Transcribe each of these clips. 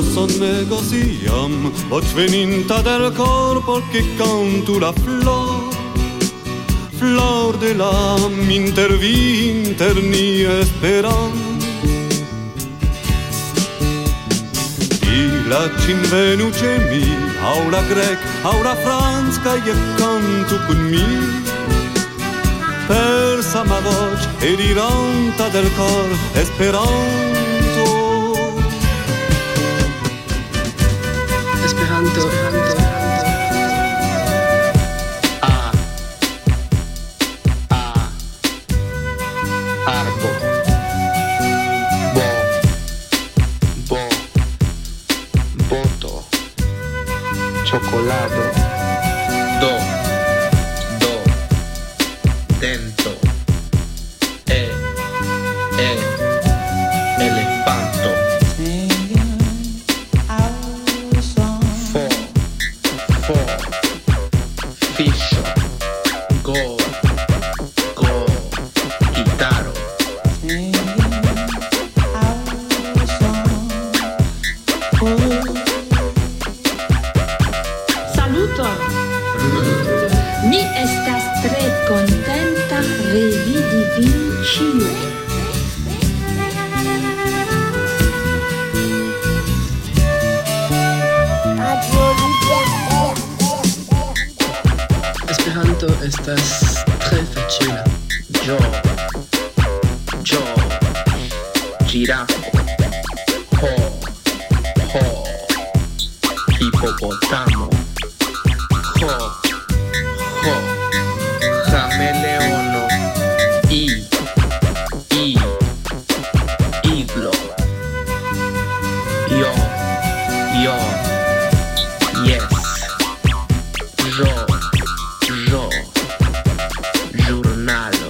son negociam, voce veninta del corpo che cantu la flor de l'âme interni esperam. La cinvenuce mi, aula grec, aula franz, ca e cantu con mi. Persa ma voce e diranta del cor esperanto. Esperanto. Arbo. Boto. Cioccolato. Do. Dento. Elefanto. Fo. Fiscio. Go. Chitarro. Saluto! Mi estas tre contenta revidi vin ĉiuj. Esperanto estas tre facila. Jo. Girafo. Ho. Hipopotamo. Ho. Cameleono. Iglo. Yo. Yes. Jo. Giornalo.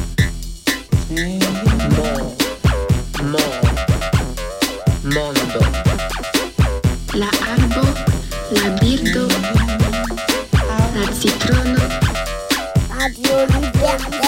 Mondo. La arbo, la birdo, la citrono. Radio Liberté.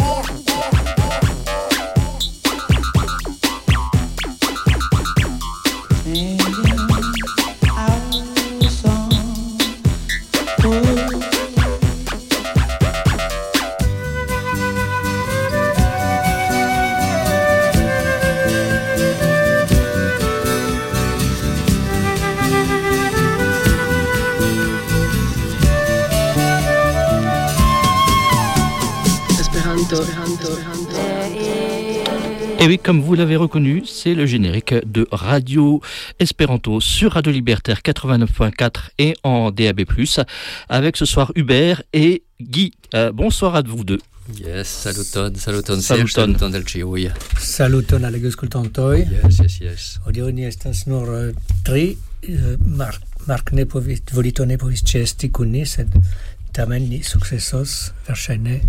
Et oui, comme vous l'avez reconnu, c'est le générique de Radio Espéranto sur Radio Libertaire 89.4 et en DAB+, avec ce soir Hubert et Guy. Bonsoir à vous deux. Yes, saluton del ciui. Saluton alle auskultantoj. Yes. Hodiaŭ ni estas nur tri. Mark ne povis, Volito ne povis ĉeesti kun ni, sed tamen ni sukcesos verŝajne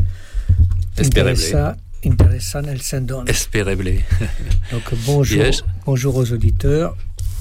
intéressant el sendon. Espéreble. Donc bonjour aux auditeurs.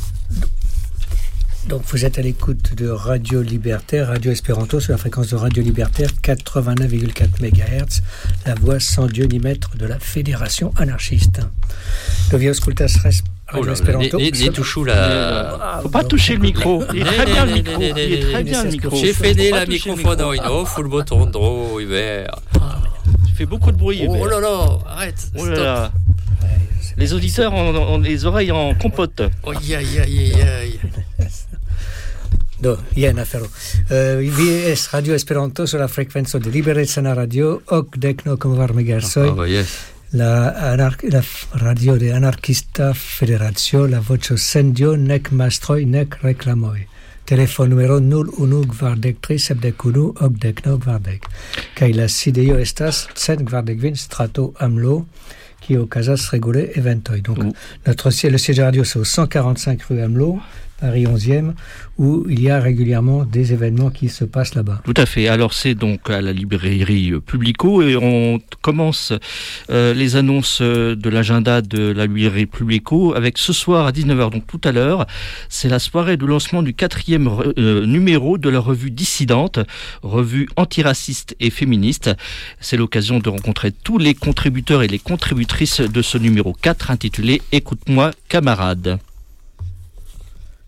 Donc vous êtes à l'écoute de Radio Libertaire, Radio Espéranto sur la fréquence de Radio Libertaire 89,4 MHz, la voix sans Dieu ni maître de la Fédération anarchiste. Dove ascoltas Radio Espéranto. Ne touchou la... Faut pas toucher le micro. Il est très bien le micro. J'ai fait la microphone au full bouton dro Hubert. Tu fais beaucoup de bruit. Oh là là, arrête. Oh là là. Les auditeurs ont les oreilles en compote. Aïe. Do, jen afero. Vi es Radio Esperanto sur la frekvenco de Liberecana Radio, 89,4 MHz. Yes. La radio de Anarchista Federacio, la voĉo sen Dio, nek mastroj, nek reklamoj. Telefon numero 0143 71 89 40. Kaj la sidejo estas 140 strato Amlo, qui okazas regule eventoj. Donc, le siège radio, c'est au 145 rue Amelot, Paris 11e, où il y a régulièrement des événements qui se passent là-bas. Tout à fait. Alors, c'est donc à la librairie Publico et on commence les annonces de l'agenda de la librairie Publico avec ce soir à 19h, donc tout à l'heure. C'est la soirée de lancement du 4e numéro de la revue Dissidente, revue antiraciste et féministe. C'est l'occasion de rencontrer tous les contributeurs et les contributrices de ce numéro 4 intitulé « Écoute-moi, camarade ».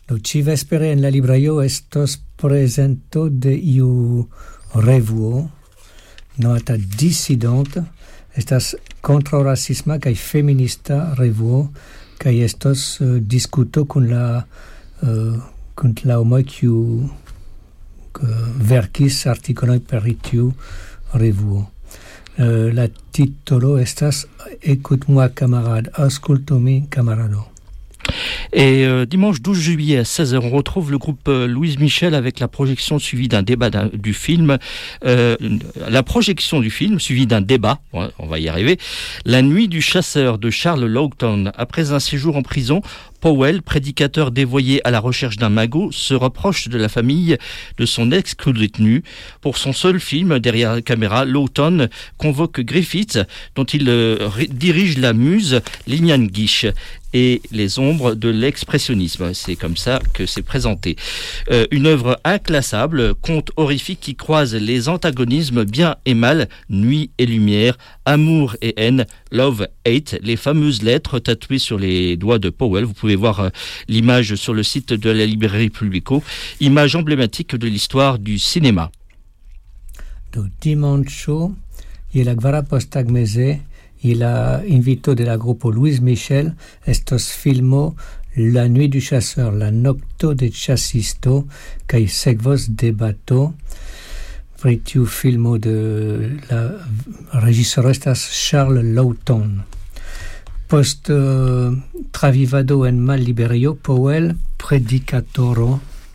Do ci vespere en la librejo estos prezento de iu revuo nomata Dissidente. Estas kontraŭrasisma kaj feminista revuo kaj estos diskuto kun la homoj kiu verkis artikolojn per tiu revuo. La titolo estas Écoute-moi camarade, aŭskultu min camarado. Et dimanche 12 juillet à 16h, on retrouve le groupe Louise Michel avec la projection suivie d'un débat du film. La projection du film suivie d'un débat, on va y arriver. La nuit du chasseur de Charles Laughton. Après un séjour en prison, Powell, prédicateur dévoyé à la recherche d'un magot, se rapproche de la famille de son ex-co-détenu. Pour son seul film, derrière la caméra, Laughton convoque Griffith, dont il dirige la muse Lillian Gish, et les ombres de l'expressionnisme. C'est comme ça que c'est présenté. Une œuvre inclassable, conte horrifique qui croise les antagonismes bien et mal, nuit et lumière, amour et haine, love, hate, les fameuses lettres tatouées sur les doigts de Powell. Vous pouvez voir l'image sur le site de la librairie Publico, image emblématique de l'histoire du cinéma. Do dimanĉo je la kvara posttagmeze et la invito de la grupo Louise Michel estos filmo La nuit du chasseur, la nocto de ĉasisto kaj sekvos debato pri tiu filmo de la reĝisoro estas Charles Laughton. Post travivado en malliberejo, Powell, predikatoro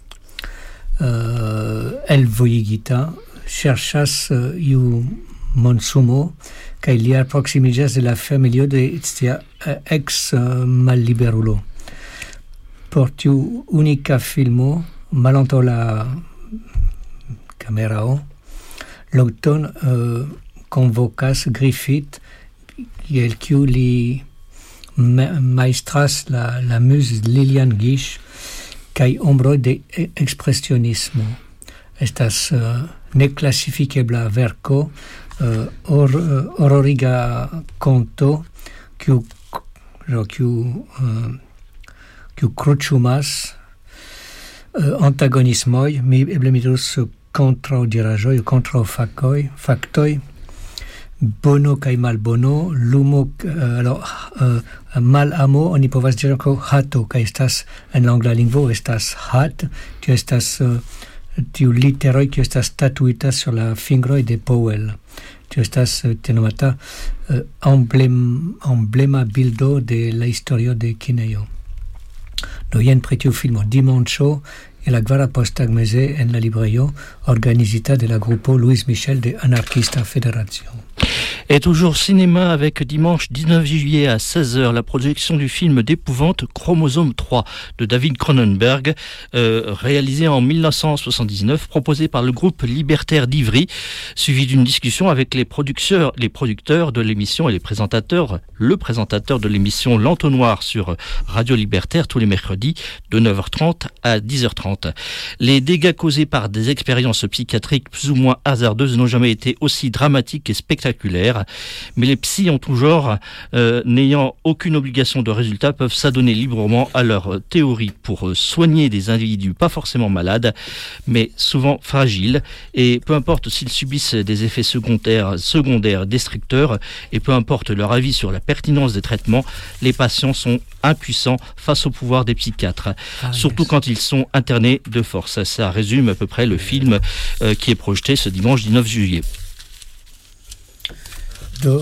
elvojigita, ŝerĉas iu monsumo kaj li alproksimiĝas de la familio de sia ex-malliberulo. Por tiu unika filmo, malantaŭ la kamerao, Laughton konvokas Griffith, kiel kiu li maestras la muse Lillian Gish kaj ombroj de ekspresionismo. Estas neklasifikebla verko, hororiga conto kiu kruĉumas antagonismoj, eble mi dirus kontraŭdiraĵoj, kontraŭfaktoj, bono kaj malbono, lumo, malamo, oni povas diri ankaŭ hato, kaj estas en la angla lingvo estas hat, tio estas tiu literoj kiu estas tatuita sur la fingroj de Powell. Tio estas nomata emblema bildo de la historio de kinejo. Do jen pri tiu filmo dimanĉo et la kvara posttagmeze en la librejo organizita de la grupo Louise Michel de Anarchista Federation. Et toujours cinéma avec dimanche 19 juillet à 16h la projection du film d'épouvante Chromosome 3 de David Cronenberg, réalisé en 1979, proposé par le groupe libertaire d'Ivry, suivi d'une discussion avec les producteurs de l'émission et le présentateur de l'émission L'Entonnoir sur Radio Libertaire tous les mercredis de 9h30 à 10h30. Les dégâts causés par des expériences psychiatriques plus ou moins hasardeuses n'ont jamais été aussi dramatiques et spectaculaires. Mais les psys en tout genre, n'ayant aucune obligation de résultat, peuvent s'adonner librement à leur théorie pour soigner des individus pas forcément malades, mais souvent fragiles. Et peu importe s'ils subissent des effets secondaires destructeurs, et peu importe leur avis sur la pertinence des traitements, les patients sont impuissants face au pouvoir des psychiatres, surtout quand ils sont internés de force. Ça résume à peu près le film qui est projeté ce dimanche 19 juillet. Do,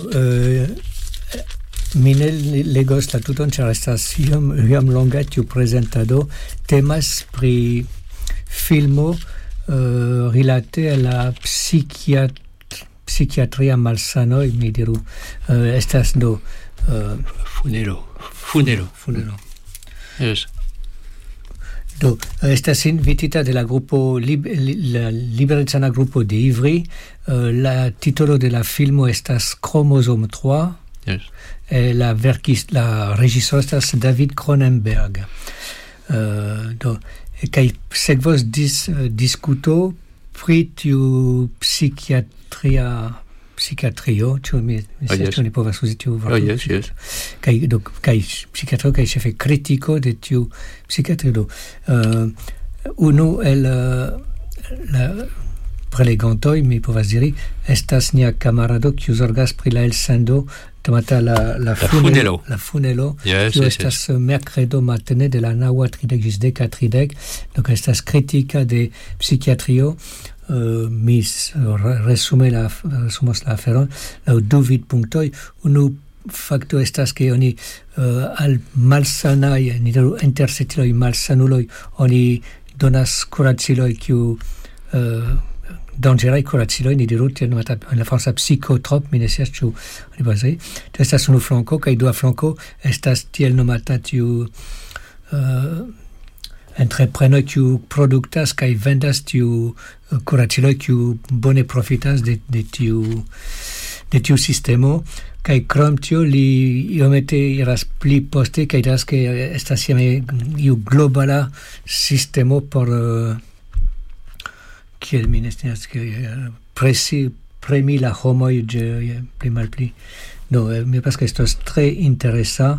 mi ne legos la tuton, ĉar estas iom longa tiu prezentado. Temas pri filmo rilate a la psikiatria malsanoj, mi diru. Estas do Funero. Yes. Do, estas invitita de la grupo la liberecana grupo de Ivry. La titolo de la filmo estas Chromosome 3. Yes. La reĝisoro estas David Cronenberg. Do, kaj sekvos diskuto pri tiu psikiatria psichiatrio, tu mi ne povas uzi tiu vorto. Yes. Kaj psichiatrio kaj ĉefe kritiko de tiu psichiatrio. Unu el la prelegantoj, mi povas diri, estas nia kamarado kiu zorgas pri la elsendo tomata la funelo. La funelo, kiu estas mercredo matene de la 9:30 ĝis 10:30. Donc estas kritika de psichiatrio. Mi resumos la aferon laŭ du vidpunktoj. Unu fakto estas ke oni al malsanaj, ni diru intersetiloj malsanuloj, oni donas kuraciloj kiu danĝeraj kuraciloj, ni diru tiel nomata en la franca psikotrop, mi ne scias ĉu oni povas diri. Tio estas unu flanko, kaj dua flanko estas tiel nomata tiu entreprenoj kiu produktas kaj vendas tiu kuraciloj kiu bone profitas de tiu sistemo. Kaj krom tio li iomete iras pli poste kaj diras ke estas iu globala sistemo por kiel mi ne scias premi la homoj pli malpli. Do mi pensas ke estos tre interesa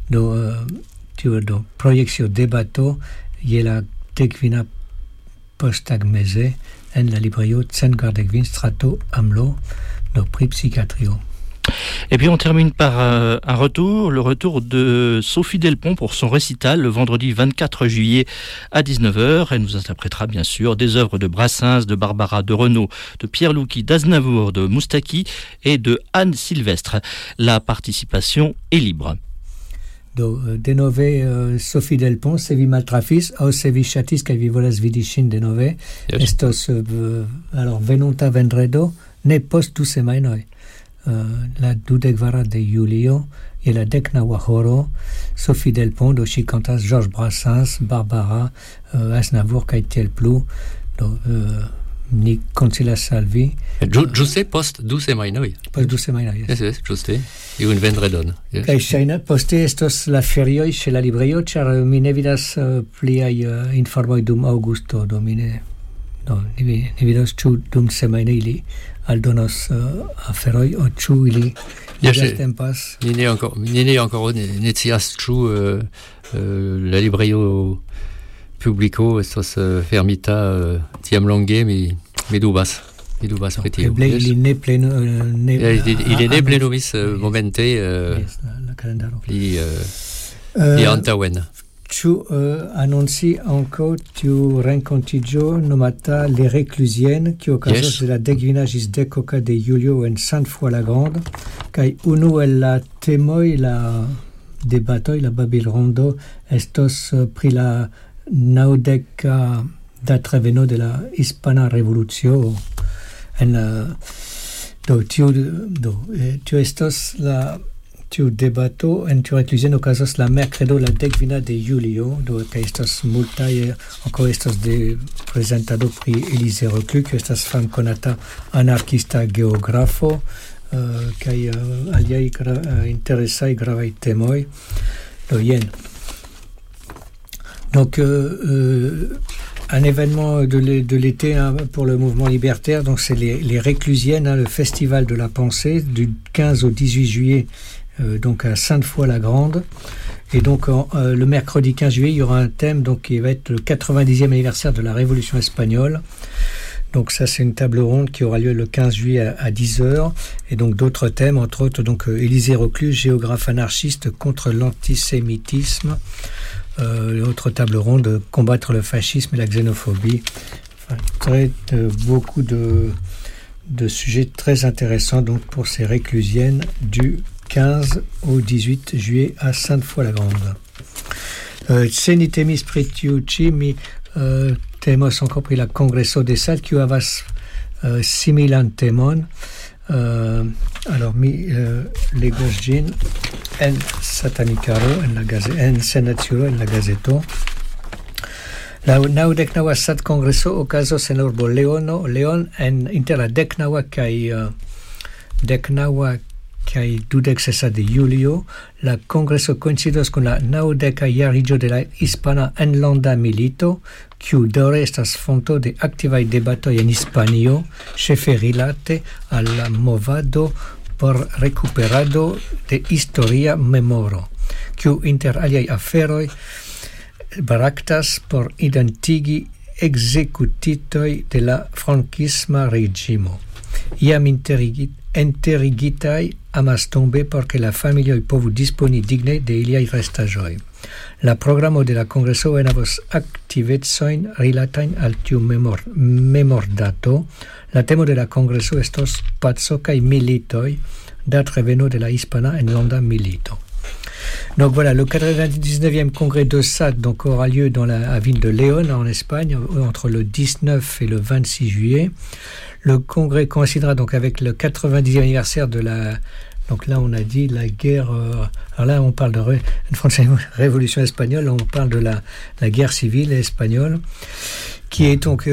do projekcio debato je la 10 posttagmeze en la librejo 140 strato Amlo, do pri psychiatrio. Et puis on termine par le retour de Sophie Delpont pour son récital le vendredi 24 juillet à 19h. Elle nous interprétera bien sûr des œuvres de Brassens, de Barbara, de Renaud, de Pierre Louki, d'Aznavour, de Moustaki et de Anne Sylvestre. La participation est libre. Do denove Sophie Delpont, se vi maltrafis aŭ se vi ŝatis kaj vi volas vidi ŝin denove, estos alors venonta vendredo, ne post 2 semajnoj. La 22 de julio je la 19 horo, Sophie Delpont, do ŝi kantas Georges Brassens, Barbara, Aznavour kaj tiel plu. Do ni konsilas al vi. Ĝuste post 2 semajnoj. Post 2 semajnoj, Yes, ĝuste. Iun vendredon. Kaj ŝajne poste estos la ferioj ĉe la librejo, ĉar mi ne vidas pliaj informoj dum aŭgusto, do mi ne vidos ĉu dum semajne ili aldonos aferoj aŭ ĉu ili tempas. Ni ne ankoraŭ ne scias ĉu la librejo publiko estos fermita tiam longe, mi dubas pri tio. Eble ili ne plenumis momente la kalendaro. Pli antaŭen. Ĉu anonci ankaŭ tiu renkontiĝo nomata Les Réclusiennes, kiu okazos de la 19 ĝis 10 de julio en Sainte-Foy-la-Grande, kaj unu el la temoj, la debatoj, la babilrondo estos pri la 90 datreveno de la Hispana Revolucio en tiu estos la tiu debato en tiu reclusión okazos la mercredo la 19 de julio, do kaj estos multaj ankaŭ estos de prezentado pri Élisée Reclus, kiu estas famkonata anarkista geografo kaj aliaj interesaj gravaj temoj. Do jen. Donc, un événement de l'été pour le mouvement libertaire, donc c'est les Réclusiennes, le festival de la pensée du 15 au 18 juillet, donc à Sainte-Foy-la-Grande. Et donc le mercredi 15 juillet, il y aura un thème donc qui va être le 90e anniversaire de la Révolution espagnole. Donc ça, c'est une table ronde qui aura lieu le 15 juillet à 10h. Et donc d'autres thèmes, entre autres donc Élisée Reclus, géographe anarchiste contre l'antisémitisme. L'autre table ronde, combattre le fascisme et la xénophobie. Enfin, beaucoup de sujets très intéressants donc pour ces réclusiennes du 15 au 18 juillet à Sainte-Foy-la-Grande. Se temis pri tiu ĉi, mi temos ankaŭ pri la Kongreso de Sal, kiu havas similan temon. Alors mi legos ĝin en Satanikaro, en Senaturo, en la gazeto. La 99 Sat Kongreso okazos en la urbo León en inter la 19 kaj 26 de julio. La kongreso koincidos kun la 90 jariĝo de la Hispana Enlanda Milito, kiu daŭre estas fonto de aktivaj debatoj en Hispanio, ĉefe rilate al la movado por recuperado de historia memoro, kiu inter aliaj aferoj baraktas por identigi exekutitoj de la frankisma reĝimo. Iam enterigitaj amastombe por ke la familioj povu disponi digne de iliaj restaĵoj. La programo de la kongreso enhavos aktivecojn rilatajn al tiu memordato. La temo de la kongreso estos paco kaj militoj, date reveno de la hispana enlanda milito. Donc voilà, le 99e congrès de SAT donc, aura lieu dans la ville de Léon, en Espagne, entre le 19 et le 26 juillet. Le congrès coïncidera donc avec le 90e anniversaire de la... Donc là, on a dit la guerre... alors là, on parle de révolution espagnole, on parle de la guerre civile espagnole, qui est donc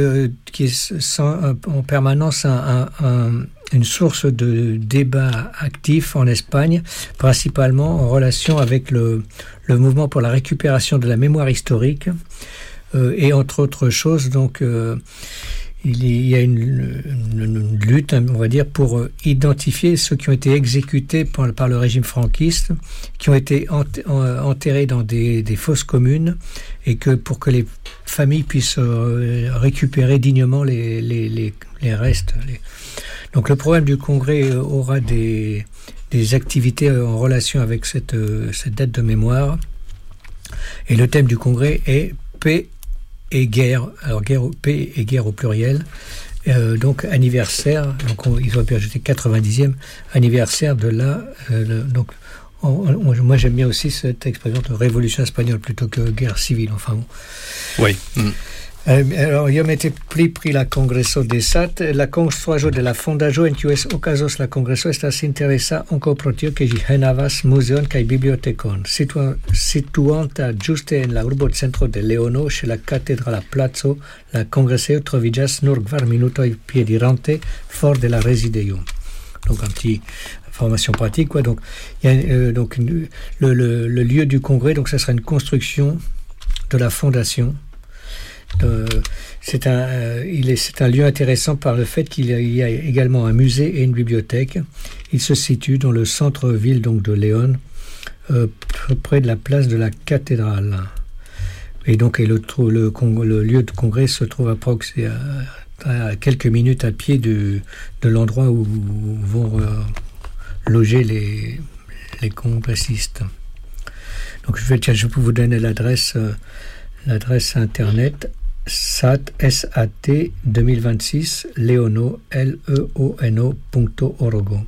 en permanence une source de débat actif en Espagne, principalement en relation avec le mouvement pour la récupération de la mémoire historique, et entre autres choses, donc... il y a une lutte, on va dire, pour identifier ceux qui ont été exécutés par le régime franquiste, qui ont été enterrés dans des fosses communes, et pour que les familles puissent récupérer dignement les restes. Donc le programme du congrès aura des activités en relation avec cette date de mémoire, et le thème du congrès est paix et guerre, alors paix et guerre au pluriel, donc anniversaire, donc ils ont pu ajouter 90e anniversaire de la... donc moi j'aime bien aussi cette expression de révolution espagnole plutôt que guerre civile, enfin bon. Oui. Alors, iom este pli pri la kongreso de SAT, la konstruaĵo de la fondaĵo en kiu okazos la kongreso estas interesa ankaŭ pro tio ke ĝi enhavas muzeon kaj bibliotekon. Situanta ĝuste en la urbocentro de Leono, ĉe la katedrala placo, la kongresejo troviĝas nur 4 minutoj piedirante for de la rezidejo. Donc un petit formation pratique, quoi. Donc il y a donc le lieu du congrès, donc ça sera une construction de la fondation. C'est un lieu intéressant par le fait qu'il y a également un musée et une bibliothèque. Il se situe dans le centre-ville donc de Léon, près de la place de la cathédrale. Et donc le lieu de congrès se trouve à quelques minutes à pied de l'endroit où vont loger les congressistes. Donc je peux vous donner l'adresse internet SAT 2026 Leono leono.org.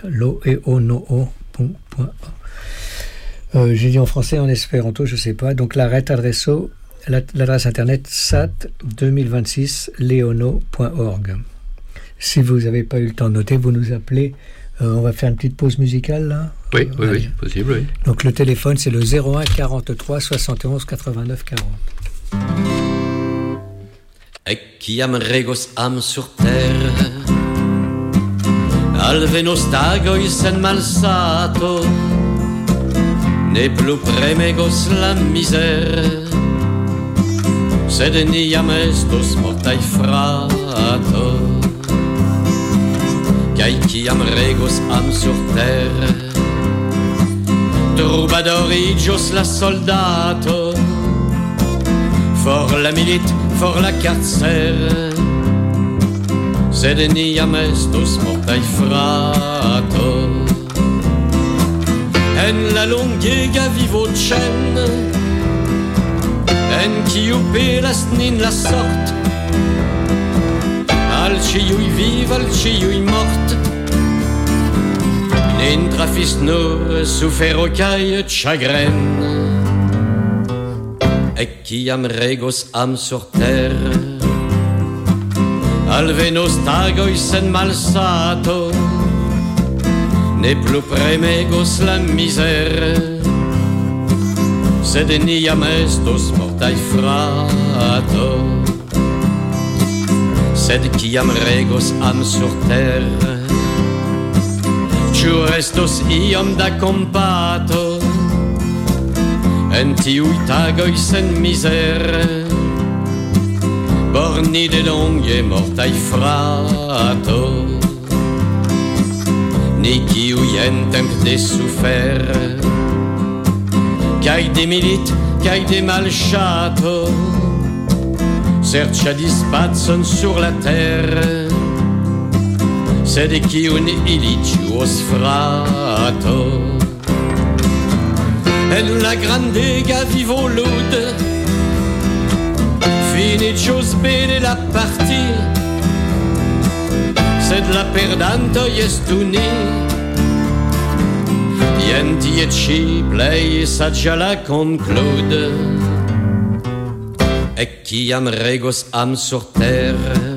J'ai dit en français, en espéranto, je sais pas. Donc l'adresse internet SAT 2026 leono.org. Si vous n'avez pas eu le temps de noter, vous nous appelez. On va faire une petite pause musicale là. Oui, possible, oui. Donc le téléphone c'est le 01 43 71 89 40. Ecciam regos am sur terre, alvenos tagoi sen malsato, ne plu premegos la misere, sed niam estos mortai frato. Kai ciam regos am sur terre, troubadorijos la soldato, for la milite, for la carcere, sed niam estos mortai frato. En la longega vivocen, en kiu pelas nin la sort, al ciui viv, al ciui mort, nin trafis nur sufero kaj chagren. Ecciam regos am sur terre, alvenos tagoi sen malsato, ne plu premegos la misere, sed niam estos mortai frato. Sed ciam regos am sur terre, ciu restos iom da compato, en tiui tagoi sen misere, borni de longhe mortai frato, ni chi uien temp de suffer, c'hai de milit, c'hai de malchato, sercia di spazzon sur la terre, se de chi un iliciuo sfrato. E la grandega vivo lude, fini cios bene la partie, sed la perdanto jestuni, dienti e ci plei saggia la conclude. E chi am regos am sur terre,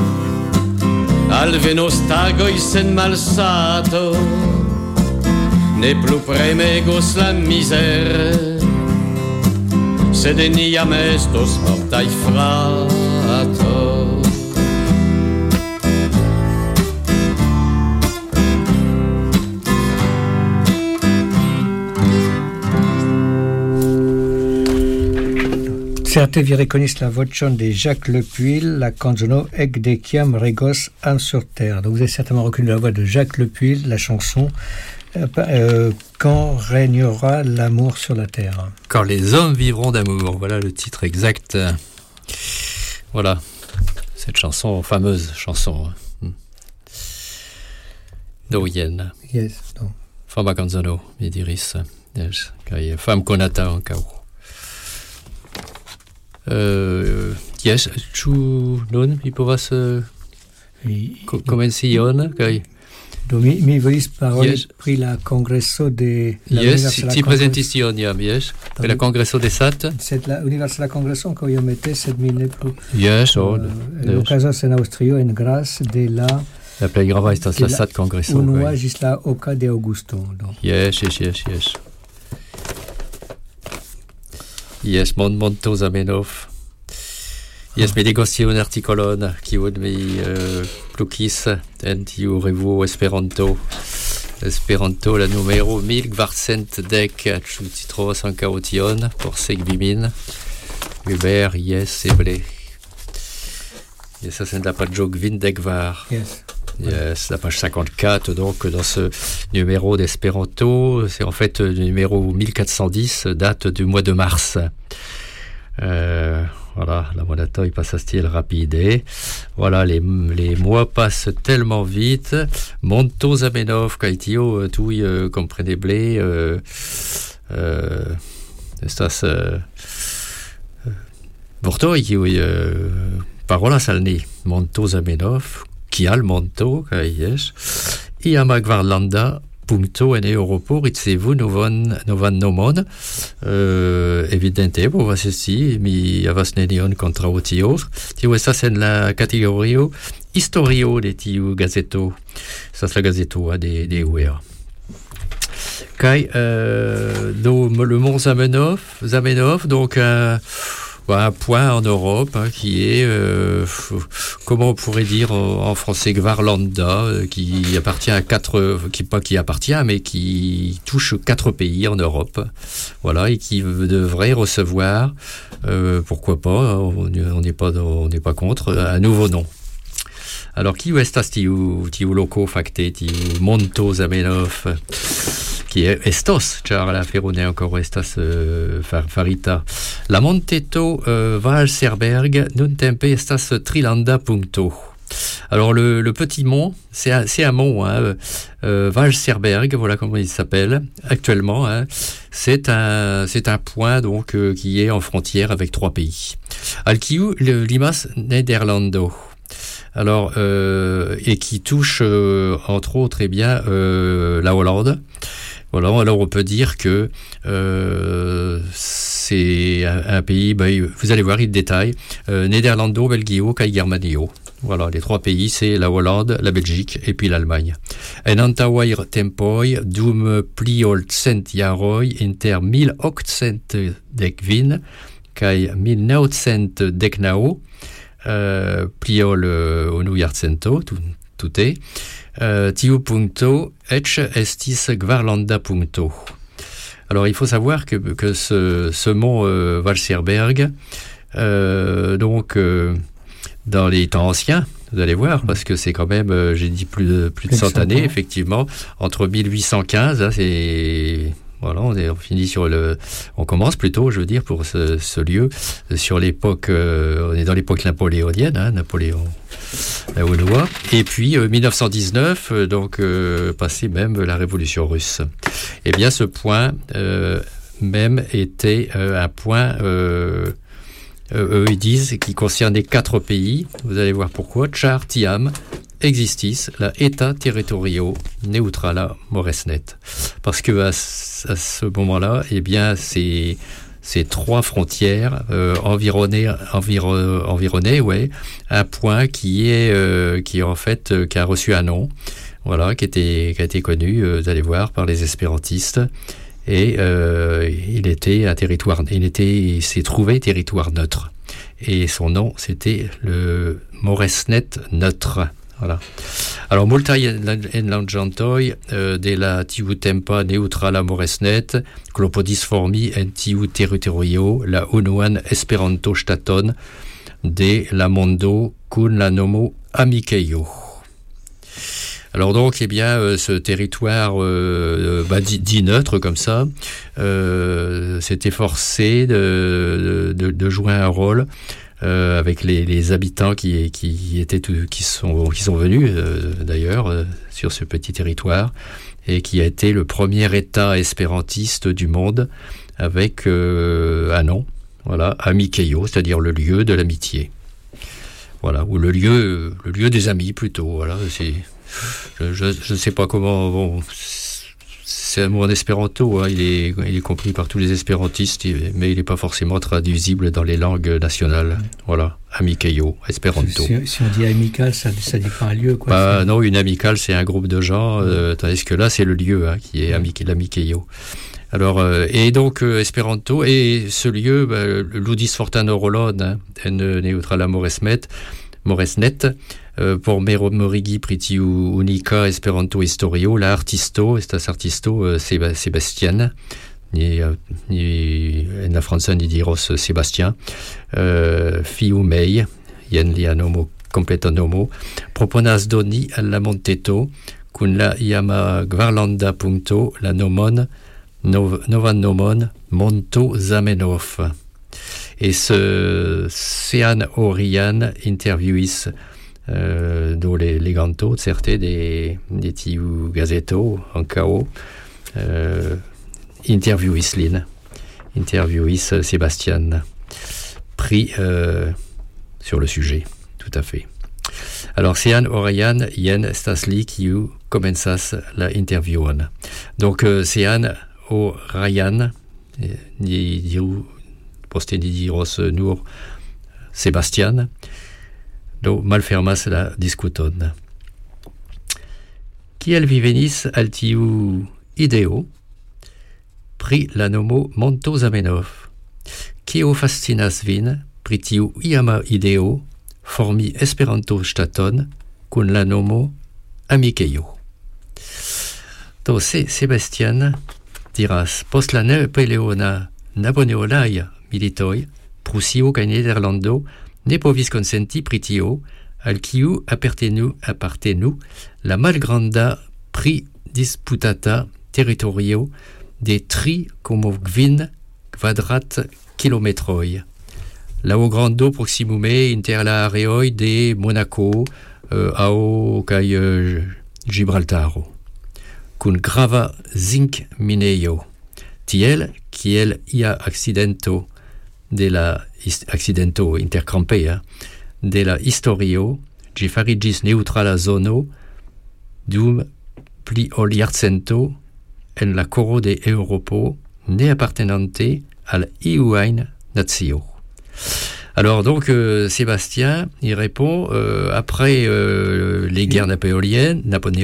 al venostagoi sen malsato, ne plus premegos la misère, sed eniam estos mortai frato. Certe vi reconnaissent la voce de Jacques Lepuil, la canzono Ec deciam regos am sur terre. Donc vous avez certainement reconnu la voix de Jacques Lepuil, la chanson Quand régnera l'amour sur la terre. Quand les hommes vivront d'amour, voilà le titre exact. Voilà, cette chanson, fameuse chanson. Doyen. Yes, no. Fama canzono, mi diris. Yes, fam conata encore. Yes, ĉu nun mi povas komenci ion kaj do mi volis paroli pri la kongreso de la Universala ti prezentis tion jam, yes, pri la kongreso de SAT. Sed la Universala Kongreso ankaŭ iomete, sed mi ne plu. Yes, okazas en Aŭstrio en Graz de la plej grava estas la SAT kongreso. Unua ĝis la oka de aŭgusto. Yes. Yes, Monto Zamenhof. Yes, mi legos tiun artikolon, kiun mi plukis en tiu revuo Esperanto. Esperanto, la numero 1410, ĉu ci trovas ankaŭ tion por sekvi min? Uber, yes, eble. Yes, ça c'est la page 22. Yes. Yes, la page 54, donc dans ce numéro d'Espéranto, c'est en fait le numéro 1410, date du mois de mars. Voilà, la monata il passe à style rapide. Voilà, les mois passent tellement vite. Monto Zamenhof, Kaitio, tui compreneble, estas vortoj kiuj parolas al ni. Monto Zamenhof, kial monto, kaj jes, iam Gvarlanda punkto en Eŭropo ricevu novan nomon. Evidente povas esti, mi havas nenion kontraŭ tio. Tio estas en la kategorio historio de tiu gazeto. Estas la gazeto de UEA. Kaj le mont Zamenhof, donc un point en Europe qui est, comment on pourrait dire en français, Gvarlanda, qui appartient à mais qui touche 4 pays en Europe, voilà, et qui devrait recevoir, pourquoi pas, on n'est pas contre, un nouveau nom. Alors, kiu estas tiu loko fakte, tiu Monto Zamenhof, qui est estos, car la afero ne encore estas farita. La monteto Valserberg nuntempe estas trilanda punkto. Alors le petit mont, c'est un mont, Valserberg, voilà comment il s'appelle actuellement. C'est un point donc qui est en frontière avec 3 pays. Al kiu limas Nederlando. Alors et qui touche entre autres la Hollande. Voilà, alors on peut dire que c'est un pays, vous allez voir, il détaille Nederlando, Belgio, kai Germanio. Voilà, les 3 pays, c'est la Hollande, la Belgique et puis l'Allemagne. En antaŭaj tempoj, dum pli ol 100 jaroj, inter 1819 kaj 1919, pli ol unu jarcento, tute, tiu punkto ecz estis Gvarlanda punkto. Alors il faut savoir que ce mont Valserberg, donc dans les temps anciens. Vous allez voir, parce que c'est quand même, j'ai dit plus de 100 années, effectivement, entre 1815, hein, c'est... Voilà, on finit sur on commence plutôt, je veux dire, pour ce lieu, sur l'époque, on est dans l'époque napoléonienne, hein, Napoléon Launois, et puis 1919, donc passé même la Révolution russe. Eh bien, ce point même était un point, ils disent, qui concernait 4 pays. Vous allez voir pourquoi. Char, Tiam, existis la eta territorio neutrala moresnet. Parce que à ce moment-là, eh bien, ces 3 frontières environnées, ouais, un point qui en fait qui a reçu un nom, voilà, qui a été connu, vous allez voir, par les espérantistes. Et il s'est trouvé territoire neutre. Et son nom, c'était le Moresnet neutre. Voilà. Alors, multae en loĝantoj de la tiu tempa neŭtrala Moresnet klopodis formi en tiu teritorio la unuan Esperanto-ŝtaton de la mondo kun la nomo Amikejo. Alors donc, eh bien, ce territoire dit neutre comme ça, s'était forcé de jouer un rôle avec les habitants qui sont venus d'ailleurs sur ce petit territoire, et qui a été le premier État espérantiste du monde avec un nom, voilà, Amikejo, c'est-à-dire le lieu de l'amitié, voilà, ou le lieu des amis plutôt, voilà, c'est. Je ne sais pas comment. Bon, c'est un mot en espéranto, hein, il est compris par tous les espérantistes, mais il n'est pas forcément traduisible dans les langues nationales. Voilà, Amikejo, espéranto. Si on dit amical, ça dit pas un lieu, quoi. Bah, non, une amicale, c'est un groupe de gens, tandis que là, c'est le lieu, hein, qui est l'Amikejo. Alors, et donc, espéranto, et ce lieu, ludis fortan orolon, hein, en neutrala Moresnet, pour morigi pritiu unica esperanto historio la artisto estas artisto Sebastian ni en la franca ni diros Sébastien fiu mei jen lia nomo kompleta nomo proponas doni al la monteto kun la iama gvarlanda punkto la nomon novan nomon Monto Zamenhof. Et ce Sean Orian interviewis do leganto certe de tiu gazeto ankaŭ interviewis Sébastien pris sur le sujet, tout à fait. Alors Sean Orian jen estas li kiu komencas la intervjuon. Donc Sean Orian ni diru poste ni diros nur Sébastien do malfermas la diskuton. Kiel vi venis al tiu ideo pri la nomo Monto Zamenhof? Kio fascinas vin pri tiu iama ideo formi Esperanto-ŝtaton kun la nomo Amikejo? Do Sébastien diras, post la napoleonaj militoj, Prusio kaj Nederlando ne povis konsenti pri tio, al kiu apartenu la malgranda pridisputata teritorio de 3,5 kvadratkilometroj. Laŭ grando proksimume inter la areoj de Monaco, Ao kaj Gibraltaro, kun grava zinkminejo. Tiel, kiel ia accidento intercampea de la historio, ĝi fariĝis neŭtrala zono dum pli ol jarcento en la koro de Eŭropo, ne apartenante al iu ajn nacio. Alors donc Sébastien il répond après les guerres napoléoniennes,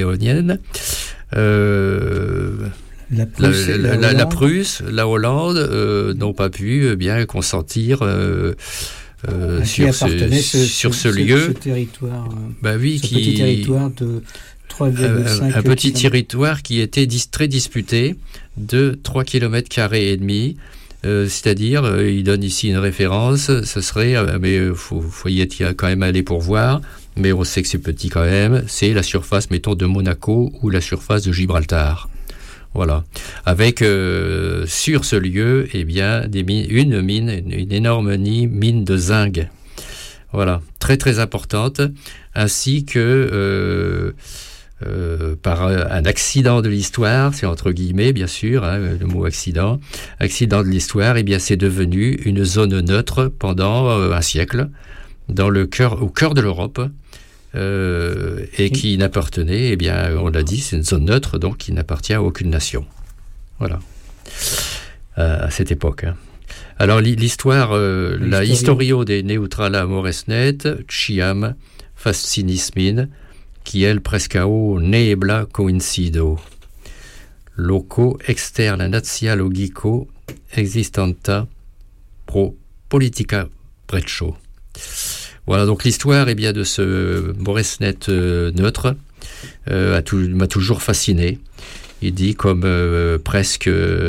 la Prusse, la Hollande n'ont pas pu bien consentir sur ce lieu. Ce territoire, oui, petit territoire de 3,5 un petit territoire qui était très disputé de 3,5 km², C'est-à-dire, il donne ici une référence, ce serait, mais faut y être quand même allé pour voir, mais on sait que c'est petit quand même, c'est la surface, mettons, de Monaco ou la surface de Gibraltar. Voilà. Avec, sur ce lieu, eh bien, une énorme mine de zinc. Voilà. Très, très importante, ainsi que, par un accident de l'histoire, c'est entre guillemets bien sûr, le mot accident de l'histoire, eh bien c'est devenu une zone neutre pendant un siècle, au cœur de l'Europe, et qui n'appartenait, eh bien on l'a dit, c'est une zone neutre, donc qui n'appartient à aucune nation. Voilà, à cette époque. Alors l'histoire, la Historio de Neutrala Moresnet, Ciam Fascinismin, qui el prescao nebla coincido. Loco externa naziologico existanta pro politica breccio. Voilà, donc l'histoire eh bien, de ce Moresnet neutre m'a toujours fasciné. Il dit comme presque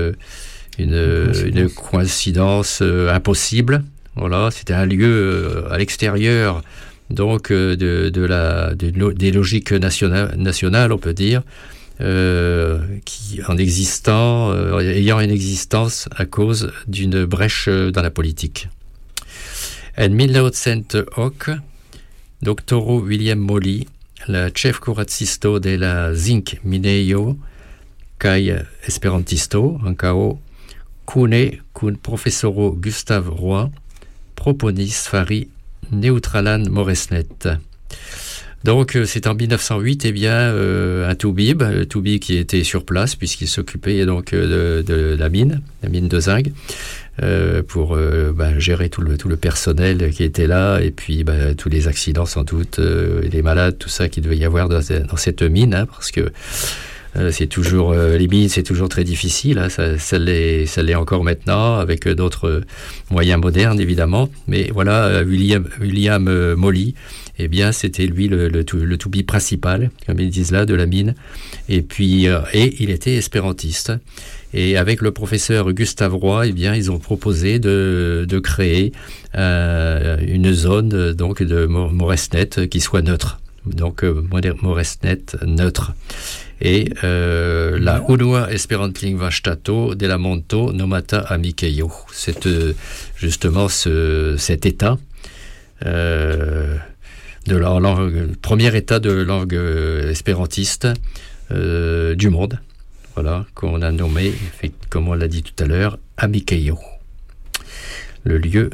une coïncidence impossible. Voilà, c'était un lieu à l'extérieur donc des logiques nationales, on peut dire, qui ayant une existence à cause d'une brèche dans la politique. En 1908, Dr. William Molly, la chef curatsisto de la Zinc Mineio kai Esperantisto, ancao, cune cun professoro Gustave Roy, proponis fari Neutralan Moresnet. Donc c'est en 1908, eh bien un toubib qui était sur place puisqu'il s'occupait donc de la mine de zinc, pour gérer tout le personnel qui était là et puis tous les accidents sans doute, les malades, tout ça qu'il devait y avoir dans cette mine, parce que c'est toujours les mines, c'est toujours très difficile, ça l'est encore maintenant avec d'autres moyens modernes évidemment, mais voilà, William Molly, eh bien c'était lui le toubib principal, comme ils disent là, de la mine, et puis et il était espérantiste, et avec le professeur Gustave Roy, eh bien ils ont proposé de créer une zone donc de Moresnet qui soit neutre, donc Moresnet neutre. Et la unua esperantlingva stato de la monto nomata Amikeio. C'est justement cet état de la langue, premier état de langue espérantiste du monde, voilà, qu'on a nommé, comme on l'a dit tout à l'heure, Amikeio, un lieu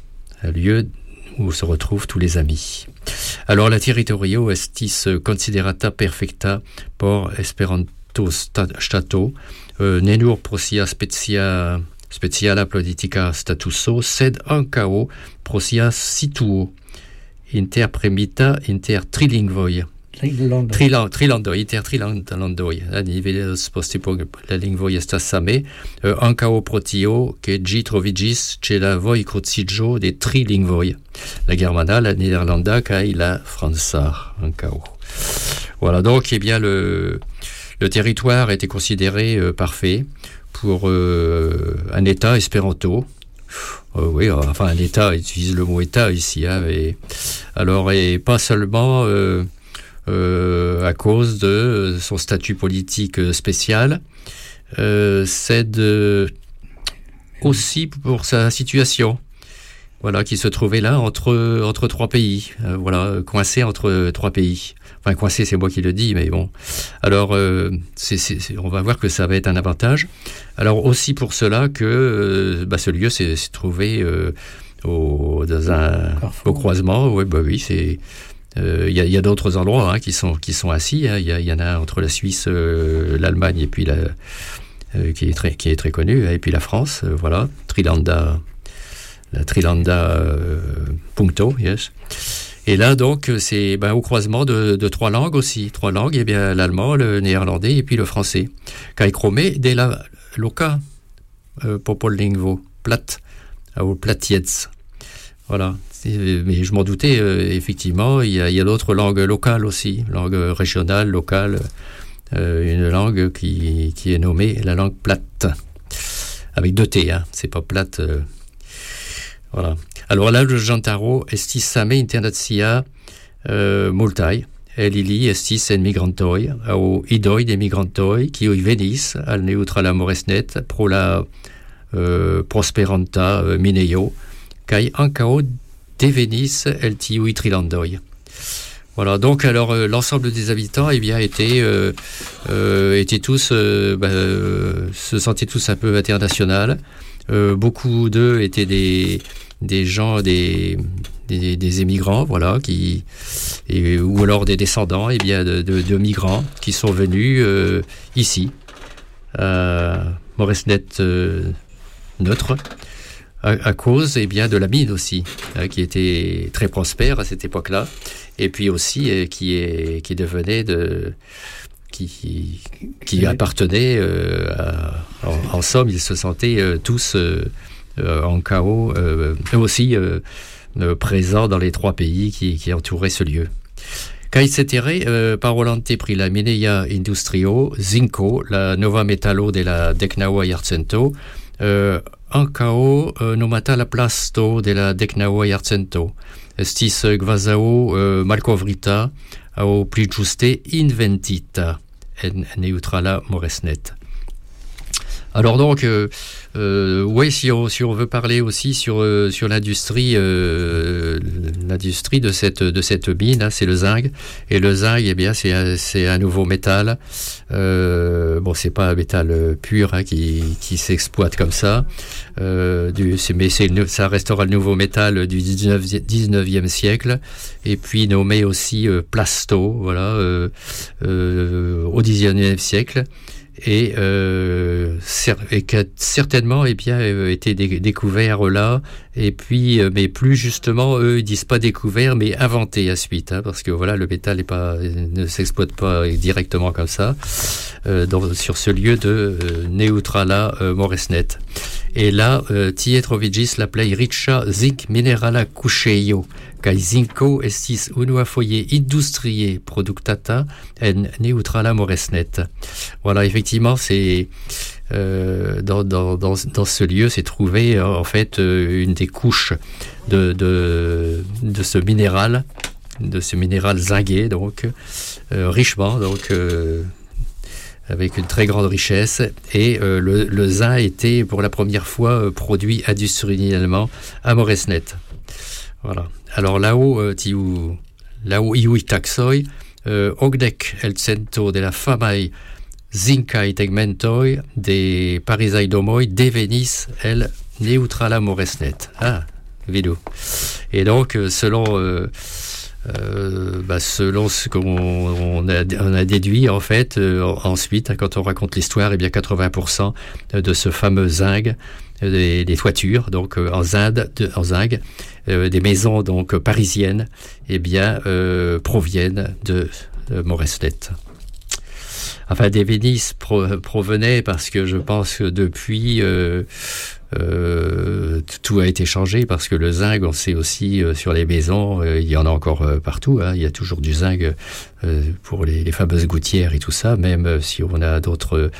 où se retrouvent tous les amis. Alors la territorio estis considerata perfecta por Esperanto stato, ne nur pro sia speciala politica statuso, sed ancao pro sia situo interpremita inter trilingvoj. Trilandoj, inter trilandoj. A niveles poste la lingvoj estas same, ancao pro tio ke ĝi troviĝis ĉe la vojkruciĝo de tri lingvoj, la germana, la néerlanda kaj la franca ancao. Voilà, donc eh bien le territoire était considéré parfait pour un État espéranto. Oui, enfin un État, utilise le mot État ici, et alors et pas seulement à cause de son statut politique spécial, c'est aussi pour sa situation, voilà, qui se trouvait là entre trois pays, voilà, coincé entre trois pays. Enfin, coincé, c'est moi qui le dis, mais bon. Alors, on va voir que ça va être un avantage. Alors aussi pour cela que ce lieu s'est trouvé au croisement. Ouais, oui, c'est. Il y a d'autres endroits qui sont assis. Il y en a entre la Suisse, l'Allemagne et puis qui est très connue, et puis la France. Voilà, la Trilanda Punto, yes. Et là donc c'est au croisement de trois langues aussi, et bien l'allemand, le néerlandais et puis le français. Kai krome de la loca popolingvo plat ou platiets. Voilà. Mais je m'en doutais, effectivement, il y a d'autres langues locales aussi, langue régionale, locale, une langue qui est nommée la langue plate. avec 2 T, hein, c'est pas plate. Voilà. Alors là, le Jantaro estis same internazia multai. Ili estis enmigrantoi, au idoi de migrantoi, qui venis al neutrala moresnet pro la prosperanta mineio, kai ancao devenis el tiui trilandoi. Voilà, donc alors l'ensemble des habitants étaient tous se sentaient tous un peu international. Beaucoup d'eux étaient des gens des émigrants, voilà, ou alors des descendants de migrants qui sont venus ici à Moresnet neutre à cause de la mine aussi, qui était très prospère à cette époque-là, et puis aussi qui devenait qui appartenait en somme, ils se sentaient tous en chaos, eux aussi présents dans les 3 pays qui entouraient ce lieu. Kai cetere parolante pri la mineia industrio zinco, la nova metallo de la 19 jarcento, ancao nomata la plasto de la 19 jarcento. Estis kvazaŭ malkovrita aŭ pli ĝuste inventita en neutrala Moresnet. Alors donc, si on veut parler aussi sur l'industrie de cette mine, hein, c'est le zinc. Et le zinc, c'est un nouveau métal. C'est pas un métal pur, hein, qui s'exploite comme ça. Ça restera le nouveau métal du 19e siècle. Et puis nommé aussi plasto, voilà, au 19e siècle. Et qui a certainement été découvert là, et puis mais plus justement, eux ils disent pas découvert mais inventé à suite, hein, parce que voilà, le métal ne s'exploite pas directement comme ça sur ce lieu de neutrala Moresnet. Et là tie trovigis la plej riĉa zinc minerala kuŝejo kaj zinko estis unuafoje industrie produktata en neutrala Moresnet. Voilà, effectivement, c'est dans ce lieu s'est trouvé en fait une des couches de ce minéral zingué, donc richement, donc avec une très grande richesse, et le zinc était pour la première fois produit industriellement à Moresnet. Voilà. Alors là-haut, iui taxoi, ogdek el cento de la famai zincai tegmentoi de parisai domoi devenis el neutrala Moresnet. Ah, vidéo. Et donc, selon ce qu'on a déduit, en fait, ensuite, quand on raconte l'histoire, 80% de ce fameux zinc, des toitures, donc en zinc, des maisons donc parisiennes, proviennent de Moresnet. Enfin, des Vénices provenaient parce que je pense que depuis tout a été changé, parce que le zinc, on sait aussi sur les maisons, il y en a encore partout, hein, il y a toujours du zinc pour les fameuses gouttières et tout ça, même si on a d'autres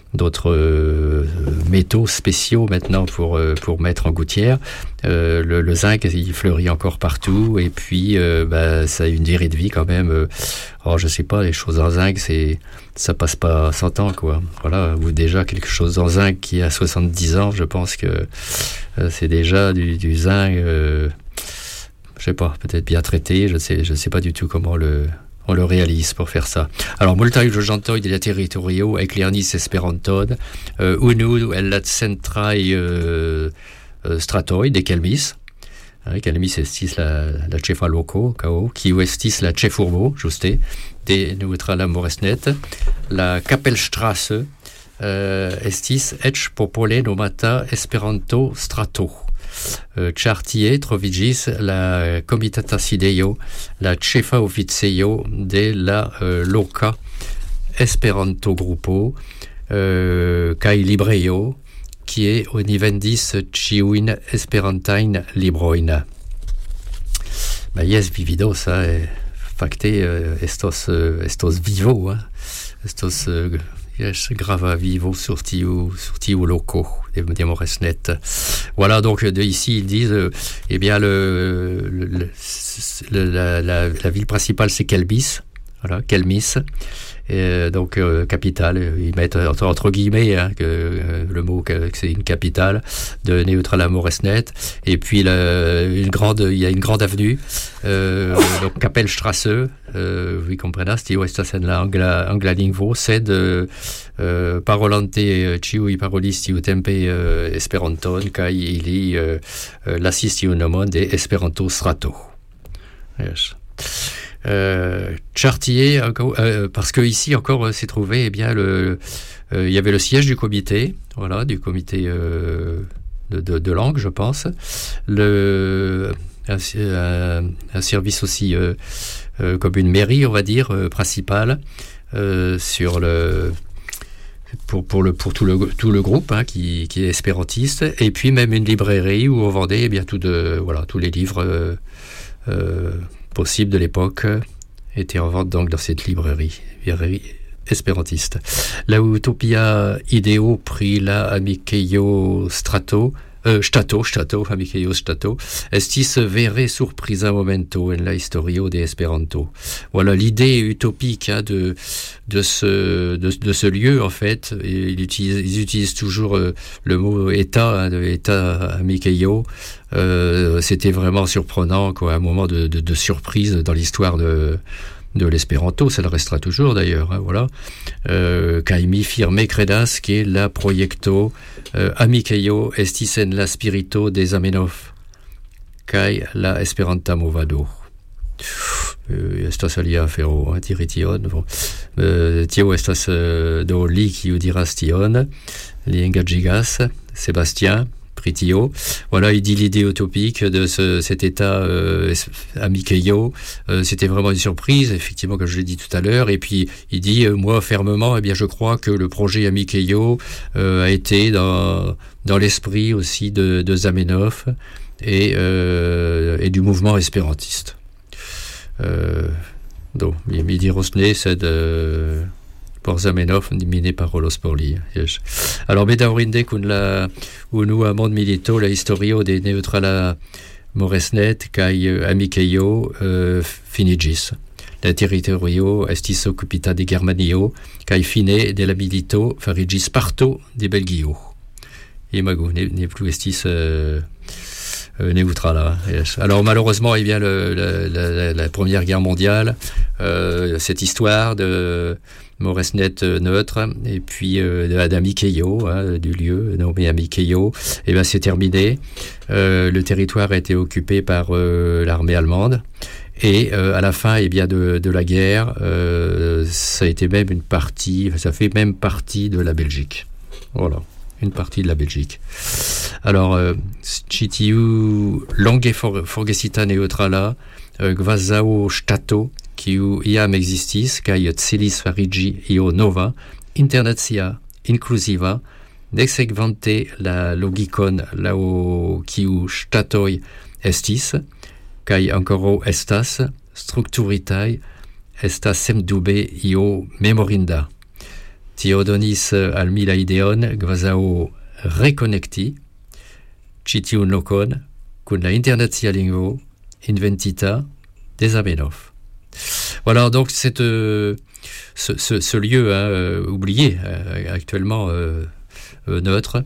métaux spéciaux maintenant pour mettre en gouttière. Le zinc, il fleurit encore partout, et puis ça a une durée de vie quand même. Je sais pas, les choses en zinc, ça passe pas 100 ans, quoi. Voilà, ou déjà quelque chose en zinc qui a 70 ans, je pense que c'est déjà du zinc, je sais pas, peut-être bien traité, je sais pas du tout comment on le réalise pour faire ça. Alors, multaj loĝantoj de la teritorio eklernis Esperanton, unu el la centraj stratoj de Kelmis. Kelmis estis la ĉefa loko, kiu estis la ĉefurbo, ĝuste, de neutrala Moresnet. La Kapellstraße estis eĉ popole nomata Esperanto strato. Ĉar tie troviĝis la komitata sidejo, la ĉefa oficejo de la loka Esperanto-grupo kaj librejo, kie oni vendis ĉiujn esperantajn librojn. Jes, vi vidos, fakte estos vivo, estos Yes, grava vivo surtiu loco des Moresnet. Voilà, donc ici ils disent eh bien la ville principale c'est Kelmis, voilà, Kelmis. Donc capitale, ils mettent entre guillemets le mot que c'est une capitale de Neutra Moresnet. Et puis il y a une grande avenue, donc Kapellstrasse, vous comprenez, stio estas en la angla lingvo, sed parolante ciui parolis tiu tempe Esperanton kaj ili lasis tiun nomon de Esperanto strato. Yes. Chartier, parce que ici encore s'est trouvé, eh bien il y avait le siège du comité, voilà, du comité de langue, je pense, un service aussi comme une mairie, on va dire, principale sur pour tout le groupe qui est espérantiste, et puis même une librairie où on vendait eh bien tous les livres possibles de l'époque étaient en vente donc dans cette librairie espérantiste. La Utopia Ideo pri la Amiceio Stato, Amiceio Stato, estis vere surprisa momento en la historio de Esperanto. Voilà l'idée utopique de ce lieu en fait. Ils utilisent toujours le mot État, État Amiceio. C'était vraiment surprenant, quoi, un moment de surprise dans l'histoire de l'espéranto, ça le restera toujours d'ailleurs, voilà. Kaj mi firme credas ke la projekto Amiceio estis en la spirito de Zamenhof kaj la Esperanta movado. Estas alia afero, diri tion. Tio estas do li kiu diras tion, li engaĝigas Sébastien Pritio. Voilà, il dit l'idée utopique de cet état Amiceio. C'était vraiment une surprise, effectivement, comme je l'ai dit tout à l'heure. Et puis, il dit, moi, fermement, eh bien, je crois que le projet Amiceio a été dans l'esprit aussi de Zamenhof et du mouvement espérantiste. Donc, mi dirosne, c'est de... por Zamenhof mine parolos por li. Yes. Alors bedaŭrinde kun la unua mondmilito la historio de Neutrala Moresnet kaj Amiceio finiĝis. La teritorio estis okupita de Germanio kaj fine de la milito fariĝis parto de Belgio. Imagu ne plu estis neutrala. Yes. Alors malheureusement, eh bien la Première Guerre mondiale, cette histoire de Moresnet neutre et puis d'Amiceio, du lieu nommé Amiceio, eh bien c'est terminé. Le territoire a été occupé par l'armée allemande et à la fin, eh bien de la guerre, ça a été même ça fait même partie de la Belgique. Voilà. Une partie de la Belgique. Alors, citiu longe forgesita neutrala, gvazao stato, kiu iam existis, kaj celis fariĝi io nova, internacia, inclusiva, sekvante la logikon laŭ kiu ŝtatoj estis, kaj ankoraŭ estas strukturitaj, estas sendube io memorinda. Tio donis al mi la ideon kvazaŭ rekonekti ĉi tiun lokon kun la internacia lingvo inventita de Zamenhof. Voilà, donc ce lieu oublié actuellement neutre,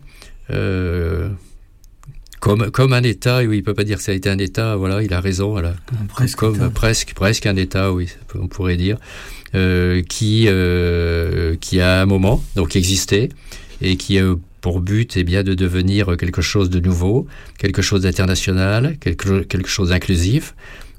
comme un État, oui, il peut pas dire que ça a été un État, voilà, il a raison, voilà, presque un État, oui, on pourrait dire. Qui a un moment donc existé et qui a pour but eh bien de devenir quelque chose de nouveau, quelque chose d'international, quelque chose d'inclusif,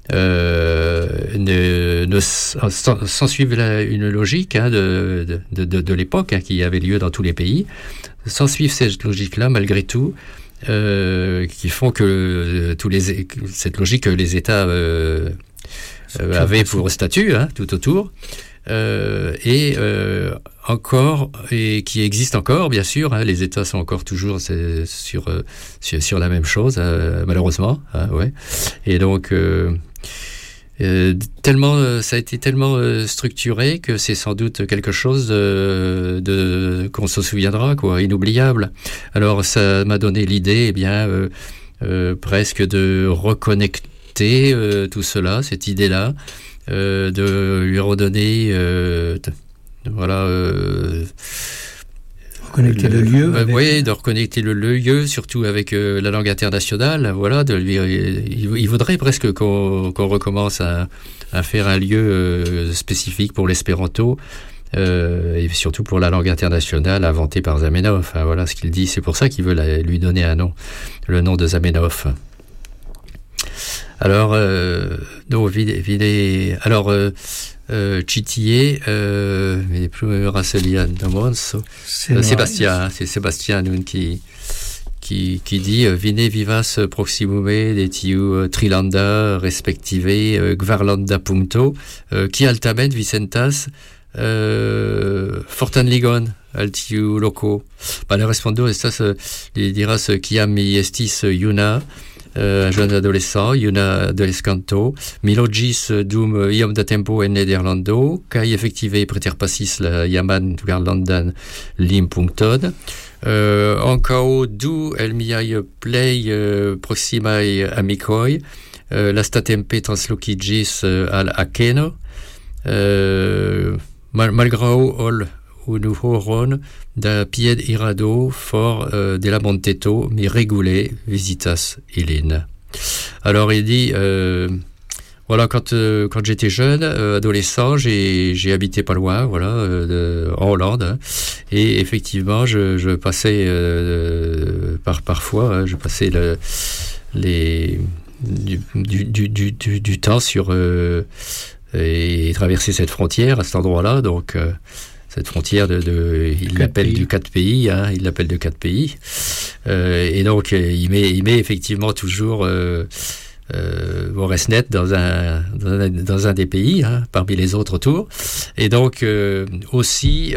sans suivre une logique de l'époque qui avait lieu dans tous les pays, sans suivre cette logique-là malgré tout, qui font que cette logique que les États avaient pour statut tout autour, encore et qui existe encore bien sûr, les États sont encore toujours sur la même chose, malheureusement, ouais. Et donc Ça a été tellement structuré que c'est sans doute quelque chose qu'on se souviendra, quoi, inoubliable. Alors ça m'a donné l'idée, presque de reconnecter tout cela, cette idée-là, de lui redonner, reconnecter le lieu. Oui, de reconnecter le lieu, surtout avec la langue internationale. Voilà, il faudrait presque qu'on recommence à faire un lieu spécifique pour l'espéranto, et surtout pour la langue internationale inventée par Zamenhof. Enfin, voilà ce qu'il dit. C'est pour ça qu'il veut lui donner un nom, le nom de Zamenhof. Alors, Chitier, mais plus Rasselian c'est Sébastien qui dit Vine vivas proximume de tiu trilanda respective gvarlanda punto qui altament Vicentas fortan ligon al tiu loco. Le respondo estas diras kiam mi estis juna jeune adolescent, juna adolescanto, mi logis dum iom da tempo en Nederlando, kai effective preterpasis la jaman garlandan limpunkton. Ancao du el miai plej proximaj amikoj, lastatempe translokigis al Akeno, malgraŭ ol unu horon da pied irado for de la Monteto mi regule visitas ilin. Alors il dit quand j'étais jeune, adolescent, j'ai habité pas loin, en Hollande, hein, et effectivement je passais parfois je passais du temps sur et traverser cette frontière à cet endroit-là, donc cette frontière il l'appelle du 4 pays, hein, il l'appelle de 4 pays, et donc il met effectivement toujours Moresnet dans un des pays, hein, parmi les autres autour, et donc aussi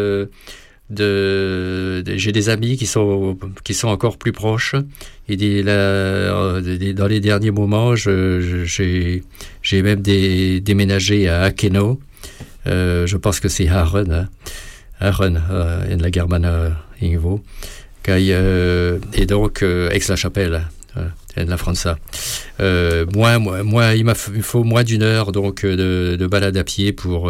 j'ai des amis qui sont encore plus proches. Il dit dans les derniers moments, j'ai même déménagé à Akeno. Je pense que c'est Aachen, en la Germana Ingvo, et donc Aix-la-Chapelle, en la France. Moi, il me faut moins d'une heure donc de balade à pied pour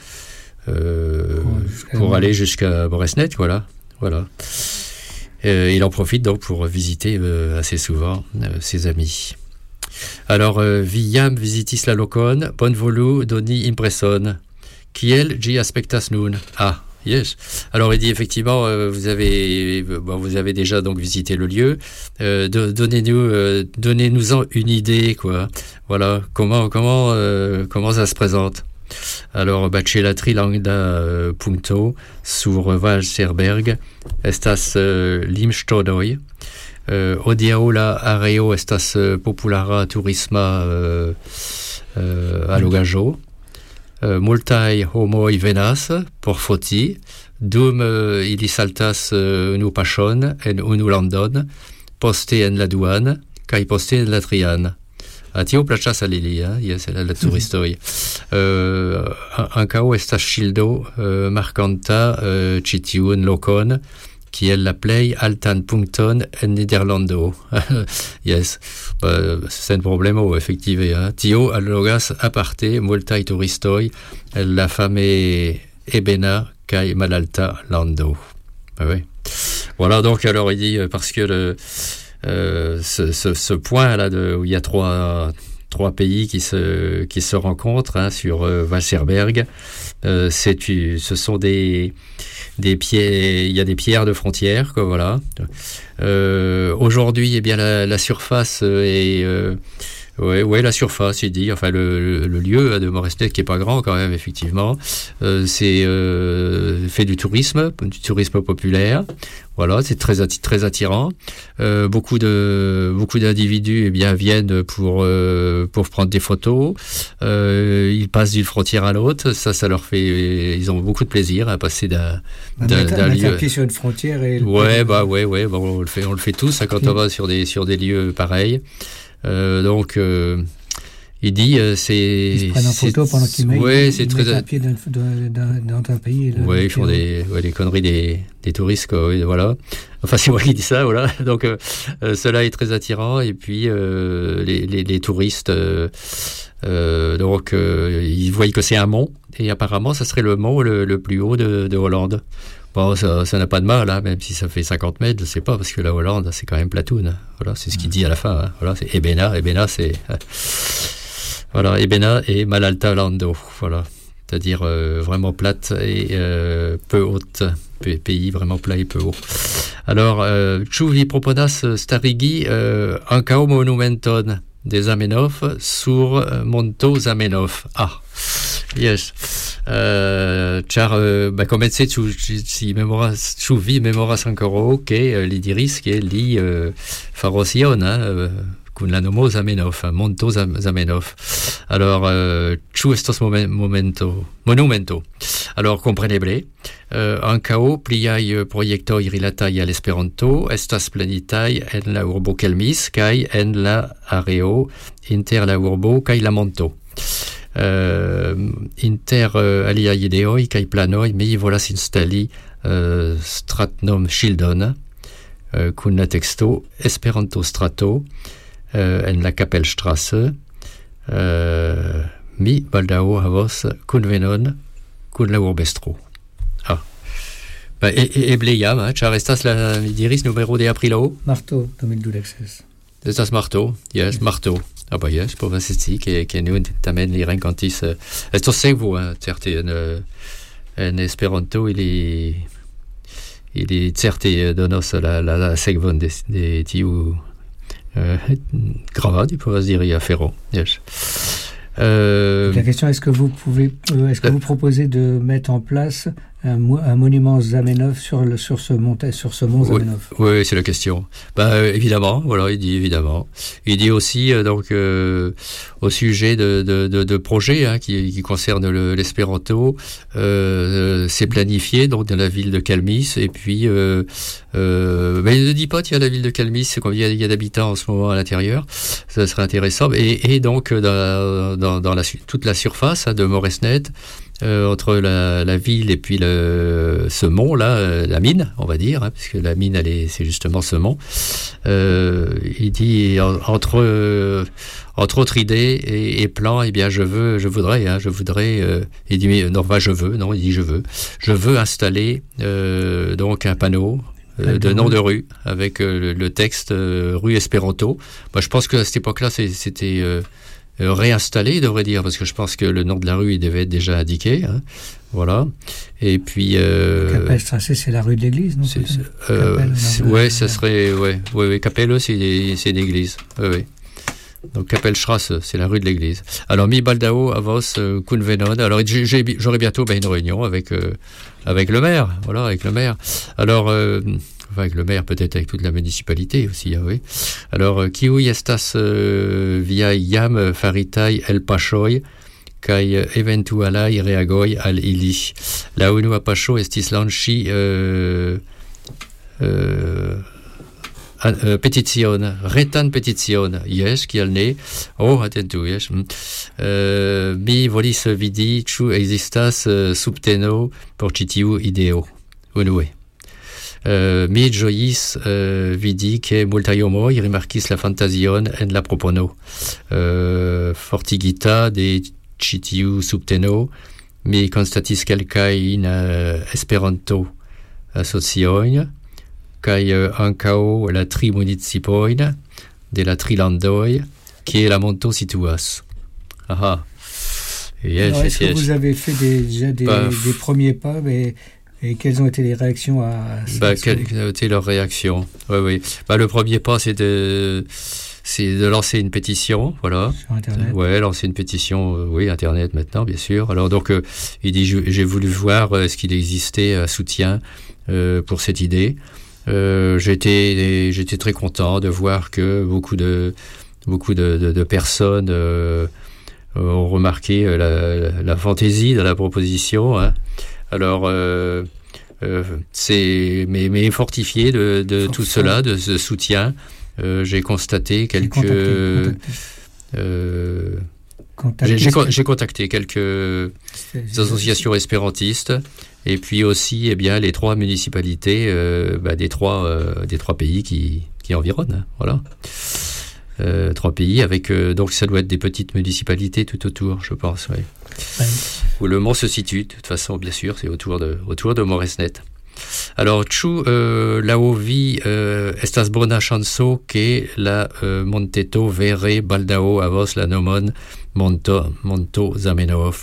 aller jusqu'à Moresnet, voilà. Il en profite donc pour visiter assez souvent ses amis. Alors, viam visitis la lokon, bon volu doni impresson. Kiel gi aspectas nun? Ah, yes. Alors il dit effectivement, vous avez déjà donc visité le lieu. Donnez-nous-en une idée, quoi. Voilà, comment ça se présente. Alors, chez la trilanda punto sur Valserberg estas limŝtonoj. Hodiaŭ la areo estas populara turisma allogaĵo. Multaj homoj venas por foti, dum ili saltas unu paŝon en unu landon, poste en la duan, kaj poste en la trian. Tio plaĉas al ili, jes, la turistoj. Ankaŭ estas ŝildo markanta ĉi tiun lokon, kiel la plej altan punkton en Nederlando. Yes, sen problemo, efektive. Tio allogas aparte multaj turistoj el la fame ebena kaj malalta lando. Oui. Voilà, donc alors il dit, parce que ce point-là où il y a trois pays qui se rencontrent, hein, sur Valserberg, ce sont des pieds, il y a des pierres de frontière, quoi, voilà. Aujourd'hui, eh bien la surface est la surface, il dit, enfin le lieu de Moresnet, qui est pas grand quand même, effectivement, c'est fait du tourisme populaire. Voilà, c'est très attirant. Beaucoup d'individus, eh bien, viennent pour prendre des photos. Ils passent d'une frontière à l'autre. Ça leur fait, ils ont beaucoup de plaisir à passer d'un lieu. Un pied sur une frontière et. Ouais, bon, on le fait tous, hein, quand on va sur des lieux pareils. Donc, Il dit, c'est... Ils se prennent en photo pendant qu'ils mettent, ouais, ils mettent un pied dans un pays. Oui, ils font des conneries des touristes, quoi, oui, voilà. Enfin, c'est moi qui dis ça, voilà. Donc, cela est très attirant. Et puis, les touristes, donc, ils voient que c'est un mont. Et apparemment, ça serait le mont le plus haut de Hollande. Bon, ça n'a pas de mal, hein, même si ça fait 50 mètres, je sais pas, parce que la Hollande, c'est quand même platoun. Voilà, c'est ce qu'il dit à la fin. Hein. Voilà, c'est Ebena, c'est... Voilà, Ebena et Malalta Lando, voilà. C'est-à-dire vraiment plate et peu haute. Pays vraiment plat et peu haut. Alors, Tchouvi proponas starigi ancao monumenton des Zamenhof sur Monto Zamenhof. Ah, yes. Char, comence si memoras, Tchouvi memoras ancora che l'idiris che li farosion, kun la nomo Zamenhof, Monto Zamenhof. Alors, ĉu estos monumento. Alors, kompreneble, ankaŭ pliaj projektoj rilataj al Esperanto estas planitaj en la urbo Kelmis kaj en la areo inter la urbo kaj la monto. Inter aliaj ideoj kaj planoj mi volas instali stratnom ŝildon kun la teksto Esperanto strato en la Kapellstraße, mi baldaŭ havos kunvenon kun la urbestro. Ah. Eble jam, ĉar estas la diris numero de aprilo. Marto 2012. Estas marto, yes, marto. Ah bah yes, povas esti ke nun tamen li renkontis estos sekvo, certe en Esperanto ili certe donos la sekvon de tiu grava, tu pourrais dire, à Ferro. Yes. La question, est-ce que vous proposez de mettre en place un monument Zamenhof sur ce mont Zamenhof? Oui, c'est la question. Évidemment, voilà, il dit évidemment. Il dit aussi donc au sujet de projets qui concernent l'espéranto, c'est planifié donc dans la ville de Kelmis et puis mais il ne dit pas qu'il y a la ville de Kelmis, c'est combien il y a d'habitants en ce moment à l'intérieur. Ça serait intéressant et donc dans toute la surface de Moresnet, entre la ville et puis ce mont là, la mine, on va dire, puisque la mine c'est justement ce mont. Il dit entre autres idées et plans, eh bien je voudrais, il dit mais non pas je veux installer donc un panneau de nom de rue avec le texte rue Espéranto. Moi je pense que à cette époque-là c'était réinstallé, il devrait dire, parce que je pense que le nom de la rue il devait être déjà indiqué, voilà. Et puis Kapellstraße, c'est la rue de l'église, non? Ouais, ça serait ouais, Kapelle c'est l'église. Ouais. Donc Kapellstraße, c'est la rue de l'église. Alors mi baldaŭ havos kunvenon. Alors j'aurai bientôt une réunion avec le maire, voilà, avec le maire. Alors avec le maire, peut-être avec toute la municipalité aussi, oui. Alors, kiuj estas viaj jam faritaj elpaŝoj kaj eventualaj reagoj al ili. La unua paŝo estis lanĉi peticion, retan peticion, yes, kial ne? Oh, atentu, yes. Mi volis vidi, ĉu ekzistas subteno por ĉi tiu ideo. Unue. Mi ĝojis vidi ke multaj homoj rimarkis la fantazion en la propono. Fortigita de ĉi tiu subteno, mi konstatis kelkajn Esperanto-asociojn kaj ankaŭ la tri municipojn de la tri landoj kie la monto situas. Aha. Yes, alors, est-ce que vous avez fait déjà des premiers pas, et quelles ont été les réactions à ça? Quelles ont été leurs réactions? Oui. Le premier pas, c'est de lancer une pétition, voilà. Sur Internet. Ouais, lancer une pétition, oui, Internet maintenant, bien sûr. Alors donc, il dit, j'ai voulu voir ce qu'il existait à soutien pour cette idée. J'étais très content de voir que beaucoup de personnes ont remarqué la fantaisie de la proposition. Alors, mais fortifié de tout cela, de ce soutien, j'ai constaté J'ai contacté quelques associations espérantistes et puis aussi les 3 municipalités des trois pays qui environnent. Voilà. 3 pays avec donc ça doit être des petites municipalités tout autour, je pense, ouais. Où le mont se situe. De toute façon, bien sûr, c'est autour de Moresnet. Alors, la ovi estas bona chanso que la monteto vere baldao avos la nomon monto Zamenhof.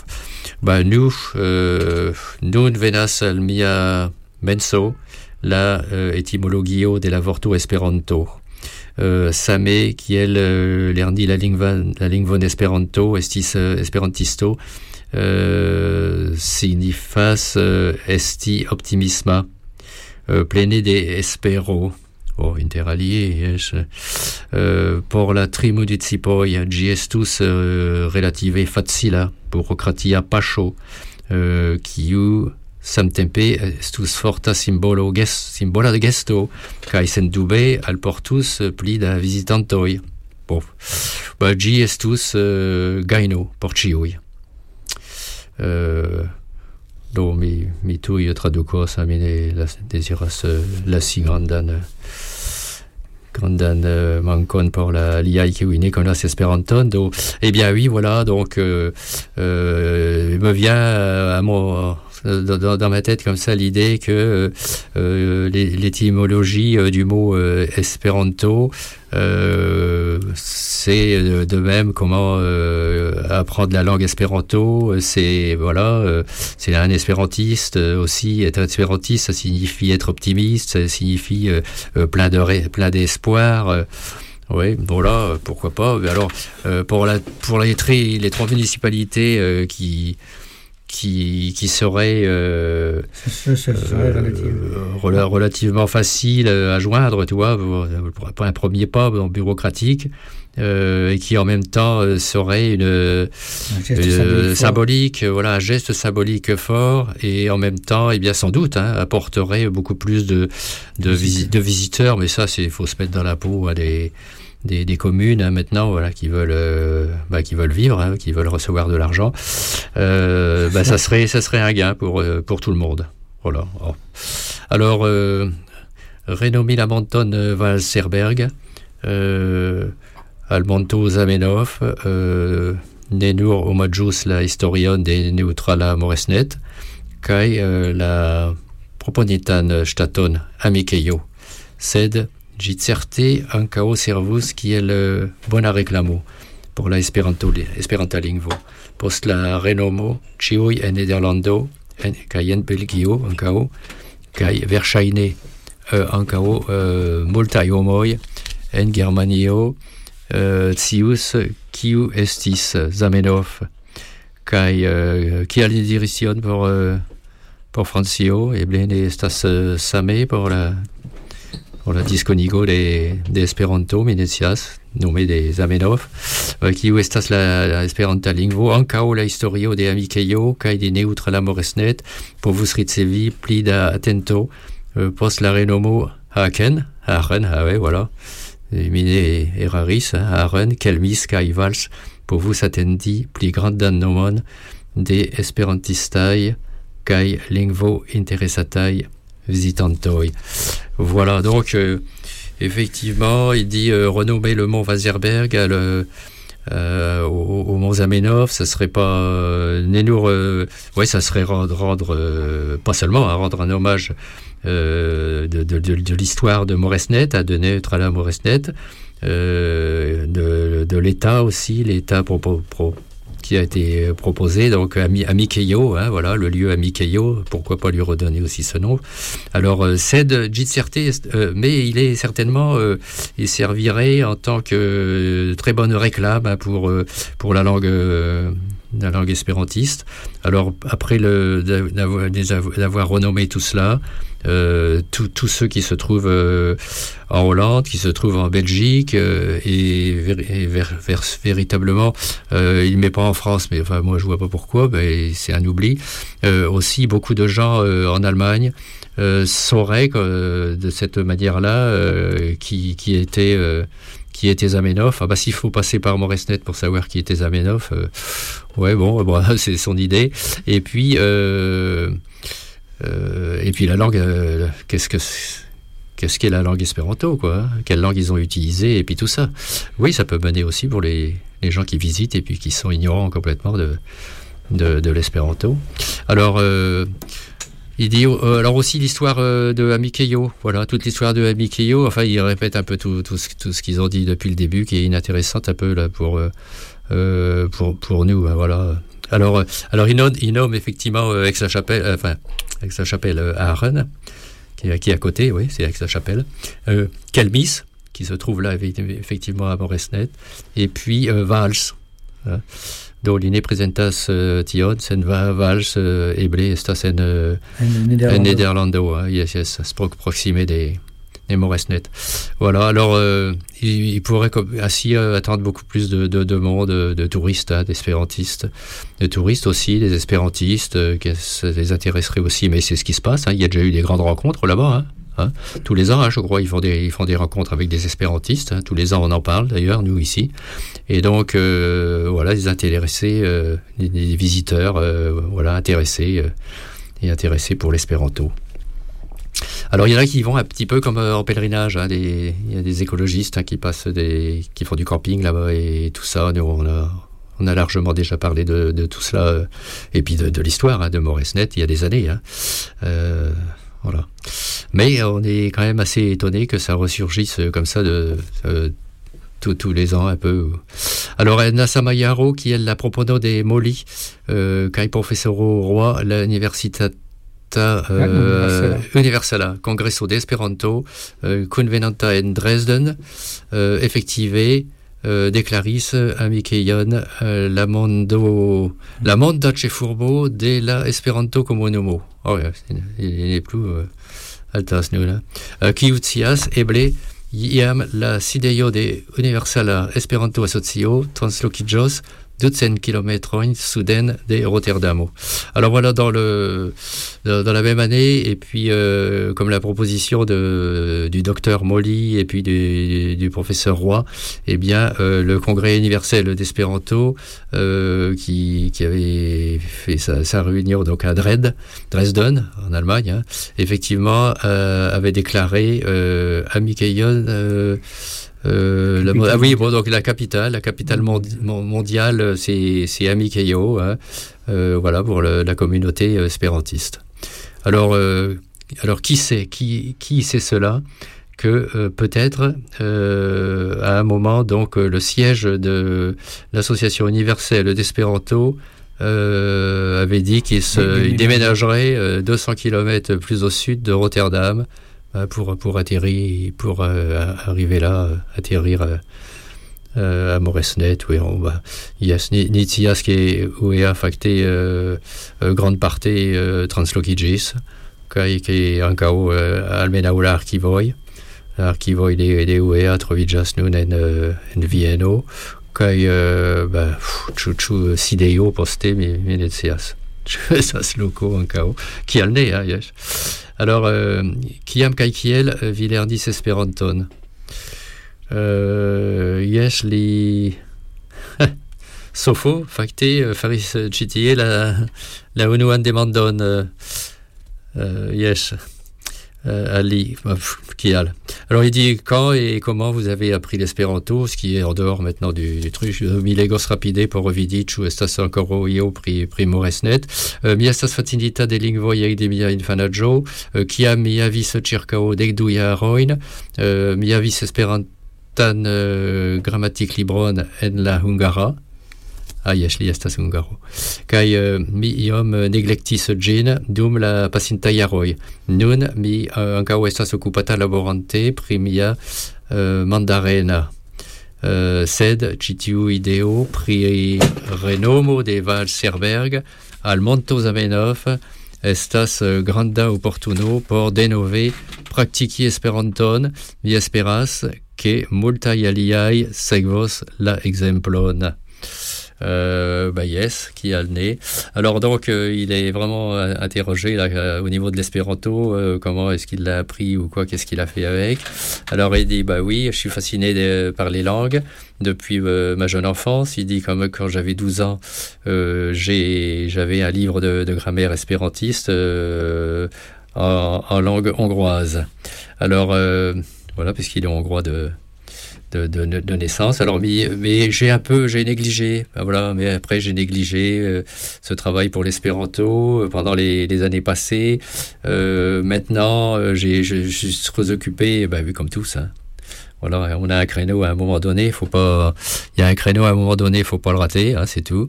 Nun venas al mia menso la etimologio de la vorto Esperanto. Same kiel lerni la lingvon Esperanto estis esperantisto signifas esti optimisma plene de espero. Interalie, por la 3 municipoj ĝi estus relative facila burokratia paŝo kiu samtempe estus forta simbola de gesto kaj sendube alportus pli da vizitantoj. Ĝi estus gajno por ĉiuj. Do mi tuj tradukos, mi ne deziras lasi grandan mankon por la liaj kiuj ne konas Esperanton. Do oui, voilà, donc me vient dans ma tête comme ça l'idée que l'étymologie du mot Esperanto, c'est de même comment apprendre la langue Esperanto. C'est un espérantiste aussi. Être espérantiste, ça signifie être optimiste, ça signifie plein d'espoir. Oui, voilà, pourquoi pas. Mais alors, pour les 3 municipalités qui serait relativement facile à joindre, tu vois, pour un premier pas bureaucratique, et qui en même temps serait une symbolique, un geste symbolique fort, et en même temps, sans doute, apporterait beaucoup plus de visiteurs. Mais ça, faut se mettre dans la peau des communes maintenant, qui veulent vivre, qui veulent recevoir de l'argent. Ça serait un gain pour tout le monde. Voilà. Alors, renommé la montagne Valserberg, al monto Zamenhof, ne nur omaggius la historion de neutrala Moresnet, kaj la proponitan ŝtaton Amikejo, sed ĝi certe ankaŭ servus kiel bona reklamo por la Esperanta lingvo. Post la renomo ĉiuj en Nederlando kaj en Belgio ankaŭ, kaj verŝajne ankaŭ multaj homoj en Germanio scius kiu estis Zamenhof, kaj kial ni diris tion por Francio, eble ne estas same por la diskonigo de Esperanto, mi ne scias, nome de Zamenhof, kiu estas la Esperanta lingvo, ankaŭ la historio de Amikejo kaj de neutrala Moresnet povus ricevi pli da atento post la renomo Aachen, voilà. Mi ne eraris, Aachen, Kelmis kaj Vals povus atendi pli grandan nomon de esperantistaj kaj lingvo interesataj visitantoj. Voilà, donc effectivement, il dit renommer le mont Valserberg au mont Zamenhof, ça serait pas ça serait rendre pas seulement rendre un hommage de l'histoire de Moresnet, à de neutrala Moresnet, de l'État aussi, l'État qui a été proposé, donc Amikejo, voilà, le lieu Amikejo, pourquoi pas lui redonner aussi ce nom. Alors, cède Gitserte, mais il est certainement, il servirait en tant que très bonne réclame pour la langue espérantiste. Alors, après d'avoir renommé tout cela, tous ceux qui se trouvent en Hollande, qui se trouvent en Belgique, et véritablement, il met pas en France, mais enfin moi je vois pas pourquoi, c'est un oubli. Aussi beaucoup de gens en Allemagne sauraient de cette manière-là qui qui était Zamenhof. Ah bah s'il faut passer par Moresnet pour savoir qui était Zamenhof, ouais bon, c'est son idée. Et puis la langue, qu'est-ce qu'est la langue espéranto, quoi, quelle langue ils ont utilisée, et puis tout ça. Oui, ça peut mener aussi pour les gens qui visitent et puis qui sont ignorants complètement de l'espéranto. Alors, il dit alors aussi l'histoire de Amikeyo, voilà, toute l'histoire de Amikeyo. Enfin, il répète un peu tout ce qu'ils ont dit depuis le début, qui est inintéressante un peu là pour nous, hein, voilà. Alors il nomme effectivement Aix-la-Chapelle, à Arren, qui est à côté, oui, c'est Aix-la-Chapelle. Kelmis, qui se trouve là effectivement à Moresnet, et puis Vals. Hein. Do line presentas tion, sen Vals eble estas en Nederlando, hein, yes, proximé des Moresnet. Voilà, alors il pourrait ainsi attendre beaucoup plus de monde, de touristes, hein, d'espérantistes, de touristes aussi, des espérantistes, que ça les intéresserait aussi, mais c'est ce qui se passe, hein, il y a déjà eu des grandes rencontres là-bas, hein. Hein, tous les ans, hein, je crois, ils font des rencontres avec des espérantistes. Hein, tous les ans, on en parle d'ailleurs, nous ici. Et donc, voilà, les intéressés, les visiteurs, voilà, intéressés pour l'espéranto. Alors, il y en a qui vont un petit peu comme en pèlerinage. Hein, il y a des écologistes, hein, qui qui font du camping là-bas et tout ça. Nous, on a largement déjà parlé de tout cela, et puis de l'histoire, hein, de Moresnet il y a des années. Hein. Voilà. Mais on est quand même assez étonné que ça ressurgisse comme ça tous les ans un peu. Alors Nasa Mayaro, qui elle la propono des Moli, kai professoro roi l'università Universala, Congresso d'Esperanto, convenanta en Dresden, effective declaris Amikeion la monda ĉefurbo de la Esperanto komunumo. Oh, il n'est plus altas nous là. Kiu scias eble iam la sidejo de Universala Esperanto Asocio translokiĝos 200 km suden de Rotterdamo. Alors voilà, dans la même année, et puis comme la proposition du docteur Molly et puis du professeur Roy, eh bien le congrès universel d'Espéranto qui avait fait sa réunion donc à Dresden en Allemagne, hein, effectivement avait déclaré Amikeyon donc la capitale mondiale, c'est Amikeyo, hein, voilà, pour la communauté espérantiste. Alors qui c'est cela que peut-être à un moment, donc le siège de l'association universelle d'Espéranto avait dit qu'il déménagerait 200 km plus au sud de Rotterdam, pour atterrir, arriver là, atterrir à Moresnet, où Nitias qui est facté grande partie translokigis, qui est encore almena l'archivoi de UEA trovigas nun en Vieno, qui chuchu sideo poste mi netias. Ça se loco encore qui a le nez, hein, yes. Alors kiam kaj kiel vi lernis Esperanton? Yes, li sofo fakte faris ĉi tie la unuan demandon, yes, Ali kial. Alors il dit quand et comment vous avez appris l'espéranto, ce qui est en dehors maintenant du truc. Mi legos rapide por vidi ĉu estas ankoraŭ io pri Moresnet. Mi estas fascinita de lingvoj de mia infanaĝo, kiam mi havis ĉirkaŭ 12 jarojn, mi havis esperantan gramatik-libron en la hungara. Yes, li estas hungaro. Kaj mi iom neglektis ĝin dum la pasintaj jaroj. Nun mi ankaŭ estas okupata laborante pri mia mandarena. Sed ĉi tiu ideo pri renomo de Valserberg al Monto Zamenhof estas granda oportuno por denove praktiki Esperanton. Mi esperas ke multaj aliaj sekvos la ekzemplon. Yes, qui a le nez. Alors donc, il est vraiment interrogé là, au niveau de l'espéranto, comment est-ce qu'il l'a appris ou quoi, qu'est-ce qu'il a fait avec. Alors il dit, oui, je suis fasciné par les langues depuis ma jeune enfance. Il dit, comme quand j'avais 12 ans, j'avais un livre de grammaire espérantiste en langue hongroise. Alors, voilà, puisqu'il est hongrois de naissance. Alors, mais j'ai négligé. Voilà, mais après j'ai négligé ce travail pour l'espéranto pendant les années passées. Maintenant, je suis très occupé, comme tous. Hein. Voilà, on a un créneau à un moment donné. Il y a un créneau à un moment donné, faut pas le rater. Hein, c'est tout.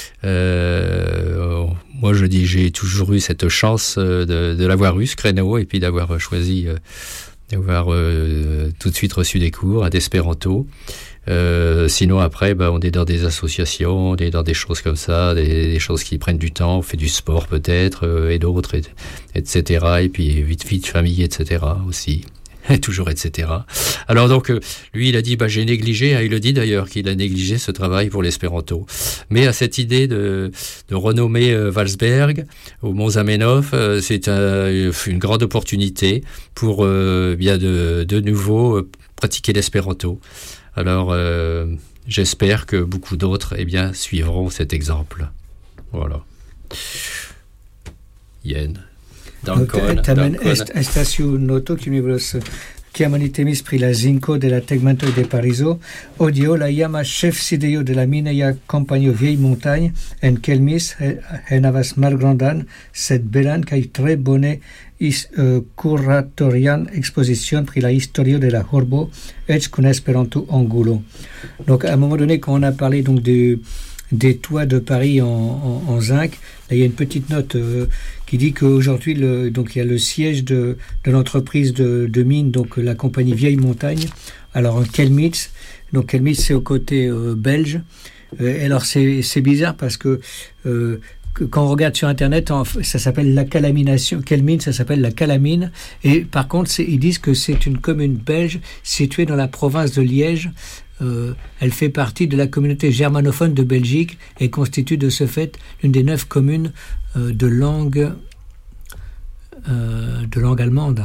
Moi, je dis, j'ai toujours eu cette chance de l'avoir eu ce créneau et puis d'avoir choisi. D'avoir tout de suite reçu des cours d'espéranto. Sinon après, on est dans des associations, on est dans des choses comme ça, des choses qui prennent du temps, on fait du sport peut-être, et d'autres, etc. Et puis vie de famille, etc. aussi. Toujours, etc. Alors donc, lui, il a dit, j'ai négligé, il le dit d'ailleurs, qu'il a négligé ce travail pour l'espéranto. Mais à cette idée de renommer Walsberg au Mont Zamenhof, c'est une grande opportunité pour bien de nouveau pratiquer l'espéranto. Alors, j'espère que beaucoup d'autres, suivront cet exemple. Voilà. Yen. Tamen estas iu noto, kiu mi volas kiam oni temis pri la zinko de la tegmentoj de Parizo, hodiaŭ la iama ĉefsidejo de la mineja kompanio Vieille Montagne en Kelmis enhavas malgrandan, sed belan kaj tre bone kuratorian ekspozicion pri la historio de la urbo, eĉ kun Esperanto-angulo. Donc, à un moment donné, quand on a parlé donc des toits de Paris en zinc, là, il y a une petite note qui dit qu'aujourd'hui, donc il y a le siège de l'entreprise de mine, donc la compagnie Vieille Montagne, alors en Kelmitz. Donc Kelmitz, c'est au côté belge. Alors c'est bizarre parce que quand on regarde sur Internet, ça s'appelle la calamination. Kelmin, ça s'appelle la calamine. Et par contre, ils disent que c'est une commune belge située dans la province de Liège. Elle fait partie de la communauté germanophone de Belgique et constitue de ce fait l'une des 9 communes de langue allemande.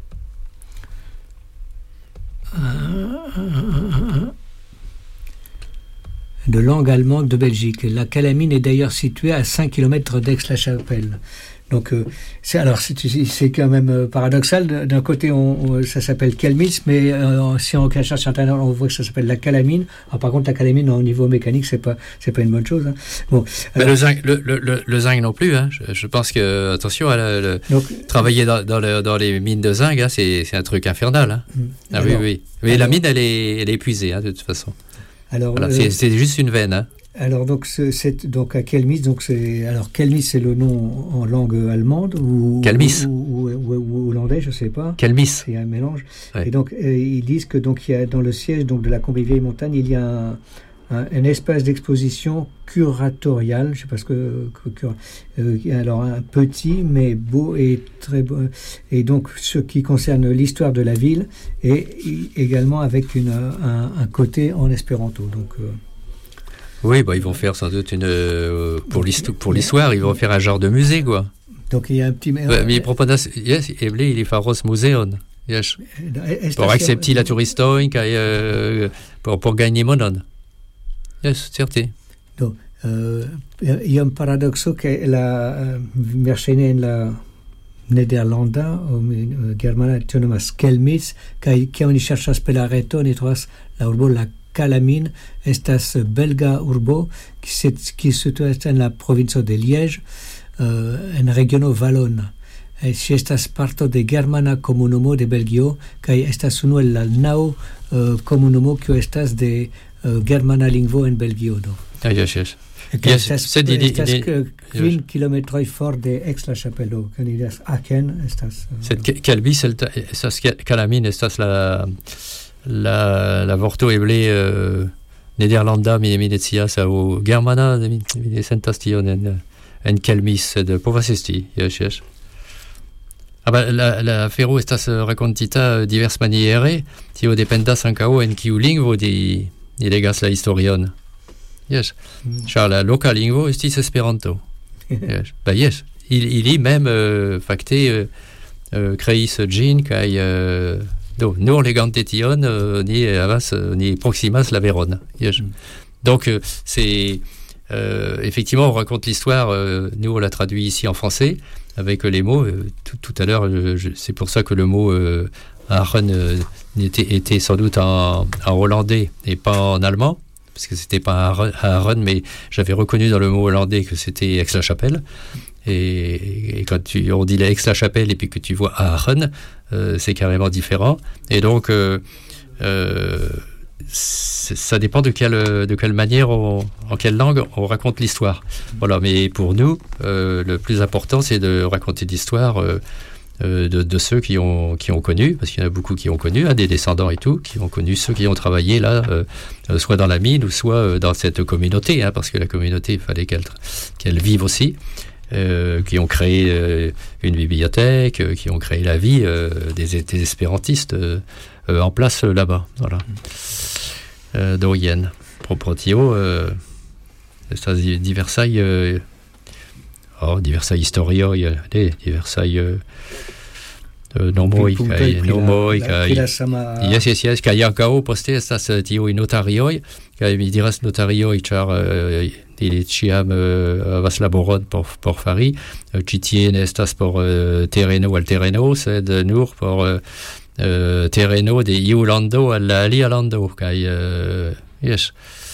De langue allemande de Belgique. La calamine est d'ailleurs située à 5 km d'Aix-la-Chapelle. Donc, c'est quand même paradoxal. D'un côté, ça s'appelle Kelmitz, mais si on cherche sur Internet, on voit que ça s'appelle la calamine. Alors, par contre, la calamine, au niveau mécanique, c'est pas une bonne chose. Hein. Bon, alors, le zinc non plus. Hein. Je pense que, attention, travailler dans les mines de zinc, hein, c'est un truc infernal. Hein. Alors, oui. Mais la mine, elle est épuisée, hein, de toute façon. Alors, voilà, c'est juste une veine. Hein. Alors donc donc à Kelmis, Kelmis c'est le nom en langue allemande ou hollandais, je sais pas. Kelmis. C'est un mélange. Ouais. Et donc ils disent que donc il y a dans le siège donc de la compagnie Vieille Montagne, il y a un espace d'exposition curatorial, je sais pas ce que alors un petit mais beau et très beau, et donc ce qui concerne l'histoire de la ville et également avec un côté en espéranto. Donc oui, ils vont faire sans doute pour l'histoire, ils vont faire un genre de musée, quoi. Donc il y a un petit... Mais il propose, il faros museon, yes. Pour accepter la touriston, pour gagner mon nom. Yes, certes. Donc, il y a un paradoxo que la verŝajne en la Nederlanda, germana nomas Kelmis, kaj kiam oni ŝerĉas per la reto, oni trovas la urbo la Calamine, estas belga urbo qui situas en la provinco de Liège, en regiono Valona. Ŝi estas parto de germana komunumo de Belgio kaj estas unu el la 9 komunumo kiu estas de germana lingvo en Belgio. Yes. Estas 5 kilometroj for de Aix-la-Chapelle, kanidas Aachen estas. Kelmis estas Calamine estas la vorto eble Nederlanda mi decias aŭ germana mi sentas tion en Kelmis, sed povas esti, yes. La afero estas rakontita diversmaniere, tio dependas ankaŭ en kiu lingvo di legas la historion. Yes. Char la local lingvo estis Esperanto. Yes. Bah yes. Il même facte kreis gin kaj do nur legante tion ni havas ni proximas la Véronne. Yes. Donc c'est effectivement on raconte l'histoire, nous on l'a traduit ici en français avec les mots. Tout à l'heure, c'est pour ça que le mot Aachen était sans doute en hollandais et pas en allemand, parce que c'était pas Aachen, mais j'avais reconnu dans le mot hollandais que c'était Aix-la-Chapelle. Et quand on dit Aix-la-Chapelle et puis que tu vois Aachen, c'est carrément différent. Et donc ça dépend de quelle manière, en quelle langue on raconte l'histoire. Voilà, mais pour nous, le plus important, c'est de raconter l'histoire de ceux qui ont connu, parce qu'il y en a beaucoup qui ont connu, des descendants et tout, qui ont connu ceux qui ont travaillé là, soit dans la mine ou soit dans cette communauté, parce que la communauté, il fallait qu'elle vive aussi, qui ont créé une bibliothèque, qui ont créé la vie des espérantistes en place là-bas. Voilà. Doyen, proprio, estas diversaj historioj, diversaj nomoj kaj yes, kaj ankaŭ poste estas tiuj notarioj, kaj mi diras notarioj, ĉar ili ĉiam havas laboron por fari. Ĉi tie ne estas por tereno al tereno, sed nur por terreno de iu lando al alia lando, kaj yes,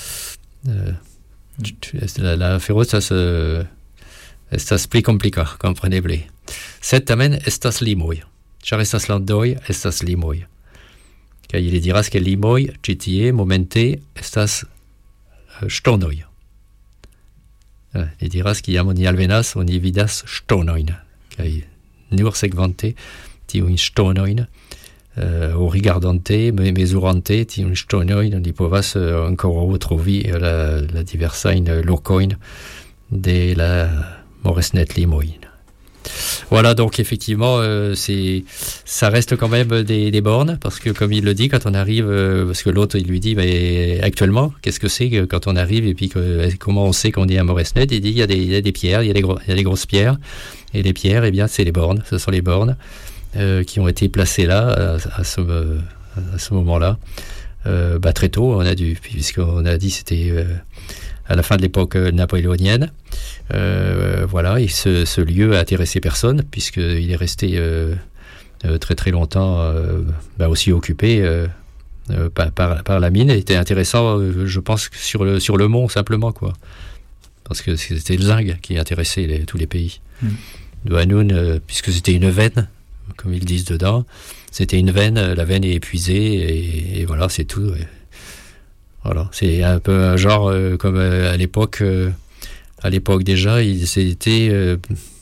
la afero estas pli komplika, kompreneble. Sed tamen estas limoj, ĉar estas landoj, estas limoj. Kaj ili diras ke limoj ĉi tie momente estas ŝtonoj. Ili diras kiam oni alvenas, oni vidas ŝtonojn, kaj nur sekvante tiujn ŝtonojn rigardante, mesurante, tiun ŝtonojn oni povas ankoraŭ trovi la diversajn lokojn de la Moresnet-limojn. Voilà, donc effectivement, ça reste quand même des bornes, parce que comme il le dit, quand on arrive, parce que l'autre il lui dit, mais actuellement, qu'est-ce que c'est quand on arrive, et puis comment on sait qu'on est à Moresnet? Il dit, il y a des pierres, il y a des grosses pierres, et les pierres, eh bien, c'est les bornes, ce sont les bornes qui ont été placées là, à ce moment-là, très tôt, puisqu'on a dit c'était à la fin de l'époque napoléonienne. Voilà, et ce lieu a intéressé personne, puisqu'il est resté très très longtemps aussi occupé par la mine. Il était intéressant, je pense, sur le mont simplement, quoi, parce que c'était le zinc qui intéressait tous les pays. De Hanoun, puisque c'était une veine, comme ils disent dedans, c'était une veine, la veine est épuisée, et voilà, c'est tout. Voilà, c'est un peu un genre comme à l'époque déjà, c'était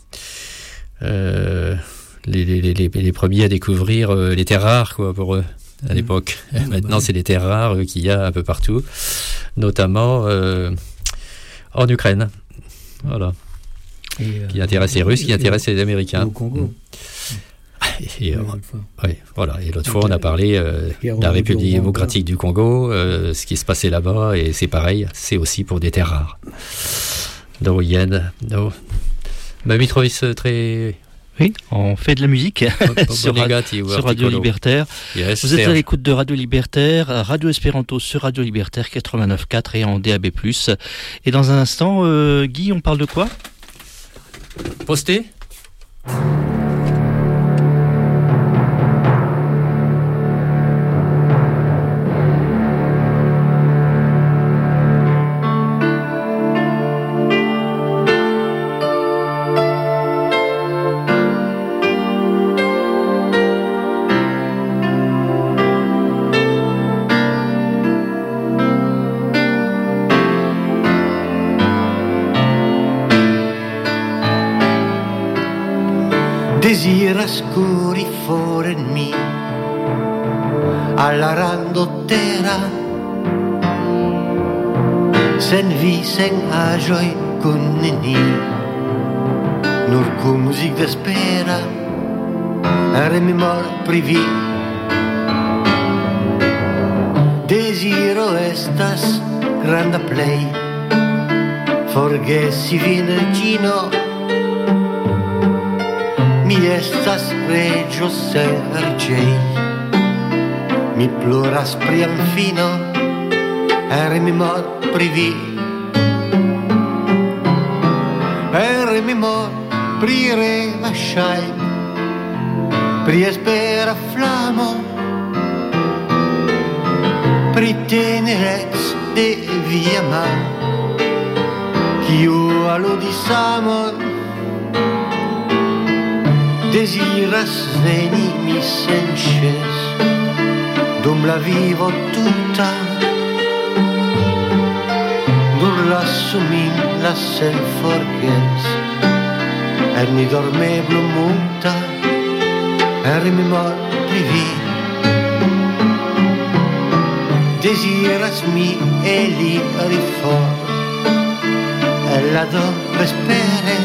les premiers à découvrir les terres rares, quoi, pour eux à l'époque. Maintenant, c'est les terres rares qu'il y a un peu partout, notamment en Ukraine. Voilà. Qui intéresse les Russes, qui intéresse les Américains. Au Congo. Oui, voilà. Et l'autre fois, on a parlé de la République démocratique du Congo, ce qui se passait là-bas, et c'est pareil, c'est aussi pour des terres rares. Dorian, Mitrovic, très... Oui, on fait de la musique sur Radio Libertaire. Yes, vous êtes à l'écoute de Radio Libertaire, Radio Espéranto sur Radio Libertaire 89.4 et en DAB+. Et dans un instant, Guy, on parle de quoi? Posté. Desiras curi for en mi alla randotera sen vi sen agioi con neni nur con music d'espera a rememor privi desiro estas granda play forgessi vicino, mi estas regio sergei, mi ploras priam fino, mi mor privi, mi mor pri reva shai, pri espera flamo, pri tenerez de via man, kiu aludisamo, desiras veni mi senĉes, dum la vivo tuta, nur lasu min la senforges, en mi dormeblo muta, mi mor pri vi. Desiras mi eliri for, la do vespere,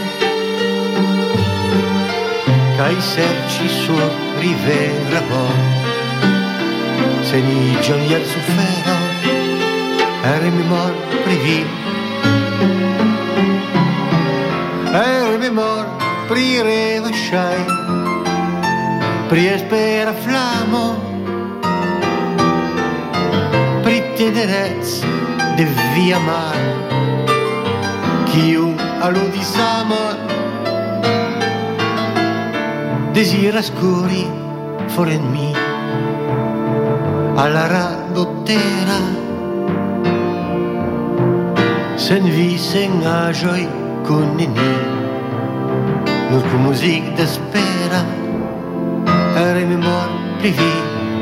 kai serci sur rivera bon, se ni gioiel sufero, mi mor pri vi. Mi mor pri reva shai, pri espera flamo, pri tenerez de via mar, kiu aludis amor, desiras curi for en mi, alla radotera, sen vi sen agioi kun ni, nur con music d'espera, mi mor pri vi.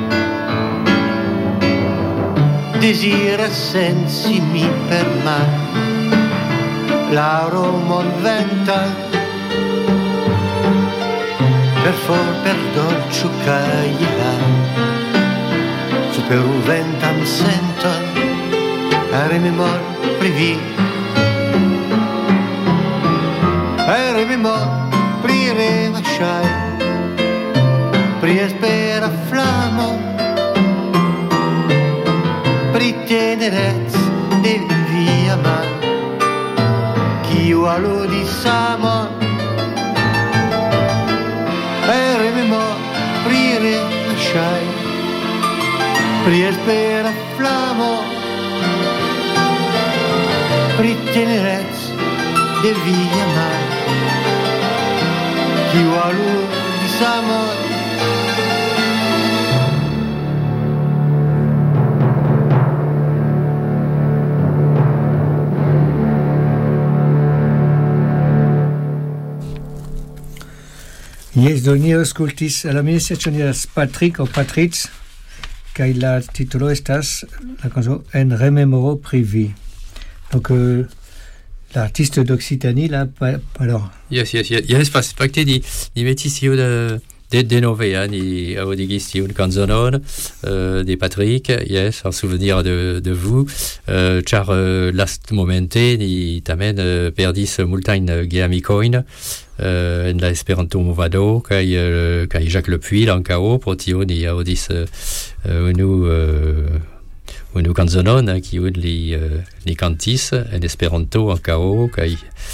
Desiras sensi mi per mar, l'auro mon venta, per for per dolciu caia, su per un ventam sento, mi mor pri vi. Mi mor pri reva shai, pri espera flamo, pri tenerez de via man, kiu aludis amor, mi mor pri reva shai, pri espera flamo, pri tenerez de via man, kiu aludis amor. Yes, do ni aŭskultis la mia seccioniras Patrick o Patrice, kaj la titolo estas la cançon En rememoro pri vi. Donc l'artiste d'Occitanie là, alors. Yes, fakte ni metis io de nove, ni audigis tion canzonon de Patrick, yes, en souvenir de vous, car last momente ni tamen perdis multajn geamikojn en la Esperanto movado, kaj Jacques Lepuy ankaŭ, pro tio ni aŭdis unu canzonon kiun li kantis en Esperanto ankaŭ, kaj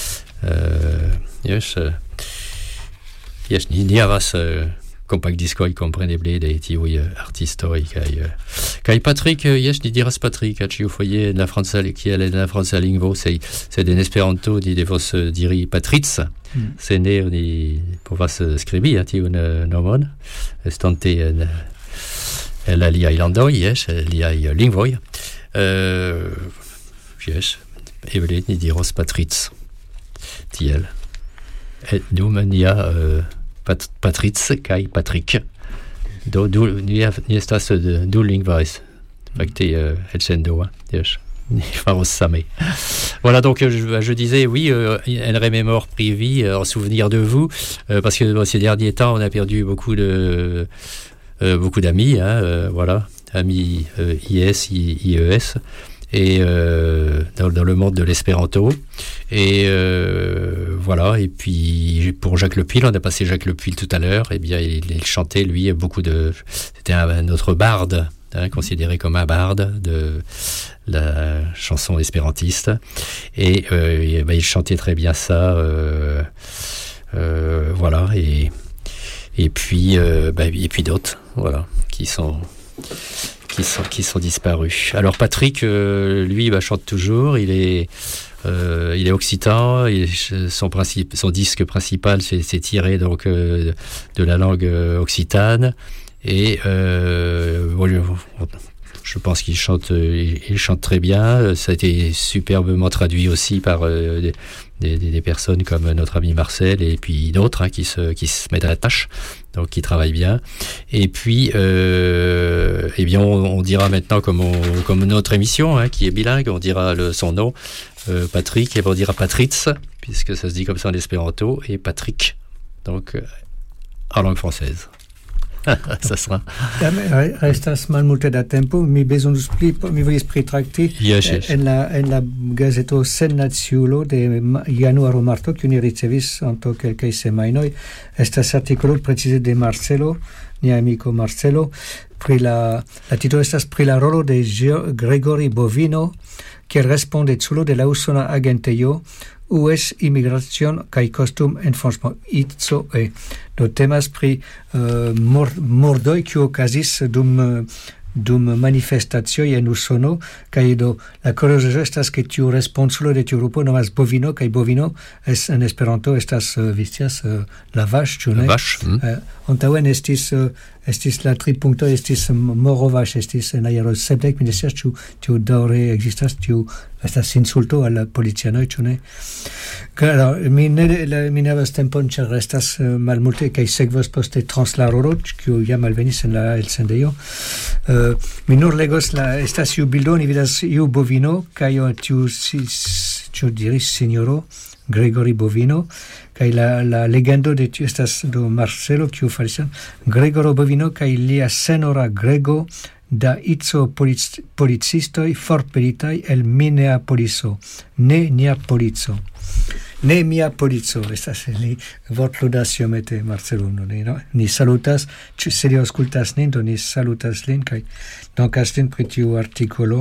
yes, ni havas compact discoj kompreneble de tiuj artistoj, kaj Patrick, yes, ni diras Patrick ĉiufoje en la franca, kiel en la franca lingvo, sed en Esperanto ni devos diri Patrice, se ne ni povas skribi tiun nomon, estante en aliaj landoj, yes, aliaj lingvoj, yes, eble ni diros Patrice, tiel. Et dum nia Patrice kaj Patrick. Ni estas du lingvoj, fakte elsendo, yes. Voilà, donc je disais, oui, elle remémore Privi, en souvenir de vous, parce que ces derniers temps, on a perdu beaucoup d'amis, voilà, amis IS, IES, et dans le monde de l'espéranto. Et voilà, et puis pour Jacques Lepuy, on a passé Jacques Lepuy tout à l'heure, et bien il chantait, lui, beaucoup de... C'était notre barde, considéré comme un barde la chanson espérantiste. Et il chantait très bien ça. Voilà. Et puis d'autres, voilà, qui sont disparus. Alors Patrick, lui, chante toujours. Il est occitan. Son disque principal, c'est tiré donc de la langue occitane. Et je pense qu'il chante très bien. Ça a été superbement traduit aussi par des personnes comme notre ami Marcel et puis d'autres qui se mettent à la tâche, donc qui travaillent bien. Et puis, bien, on dira maintenant comme notre émission qui est bilingue, on dira son nom, Patrick, et on dira Patritz, puisque ça se dit comme ça en espéranto, et Patrick, donc en langue française. Ça sera. Restas malmulte da tempo, mi bezonus mi volis pritrakti en la gazeto Sen Naciulo de januaro marto, kiu ni ricevis antaŭ kelkaj semajnoj. Estas artikolo precize de Marcelo, nia amiko Marcelo, pri la titolo estas pri la rolo de Gregory Bovino, kiel respondeculo de la usona agentejo US Immigration kaj Custom Enforcement ICOE. Do temas pri mordoj kiu okazis dum manifestacioj en Usono, kaj do la kuriozaĵo estas ke tiu responsulo de tiu grupo nomas Bovino, kaj Bovino en Esperanto estas vicias la vache, ĉu ne? La vache. Antaŭen estis la 3 punktoj, estis moro vache, estis en la jaro 70, mi ne scias ĉu tiu daŭre ekzistas, tiu estas insulto al la policianoj, ĉu ne? Alors, mi ne havas tempon, ĉar restas malmulte, kaj sekvos poste trans la rolo, kiu jam alvenis en la elsendejo. Mi nur legos estas iu bildo, ni vidas iu Bovino, kaj tiu diris signoro Gregory Bovino, kaj la legendo de tiu estas do Marcelo, kiu faris Gregory Bovino kaj lia senora grego da itso policistoj forpelitaj el Minneapoliso, ne Neapolizo. Ne mia polico, estas li vortludas iomete Marcelo, no? Ni salutas, se li aŭskultas nin, do ni salutas lin, kaj dankas lin pri tiu artikolo.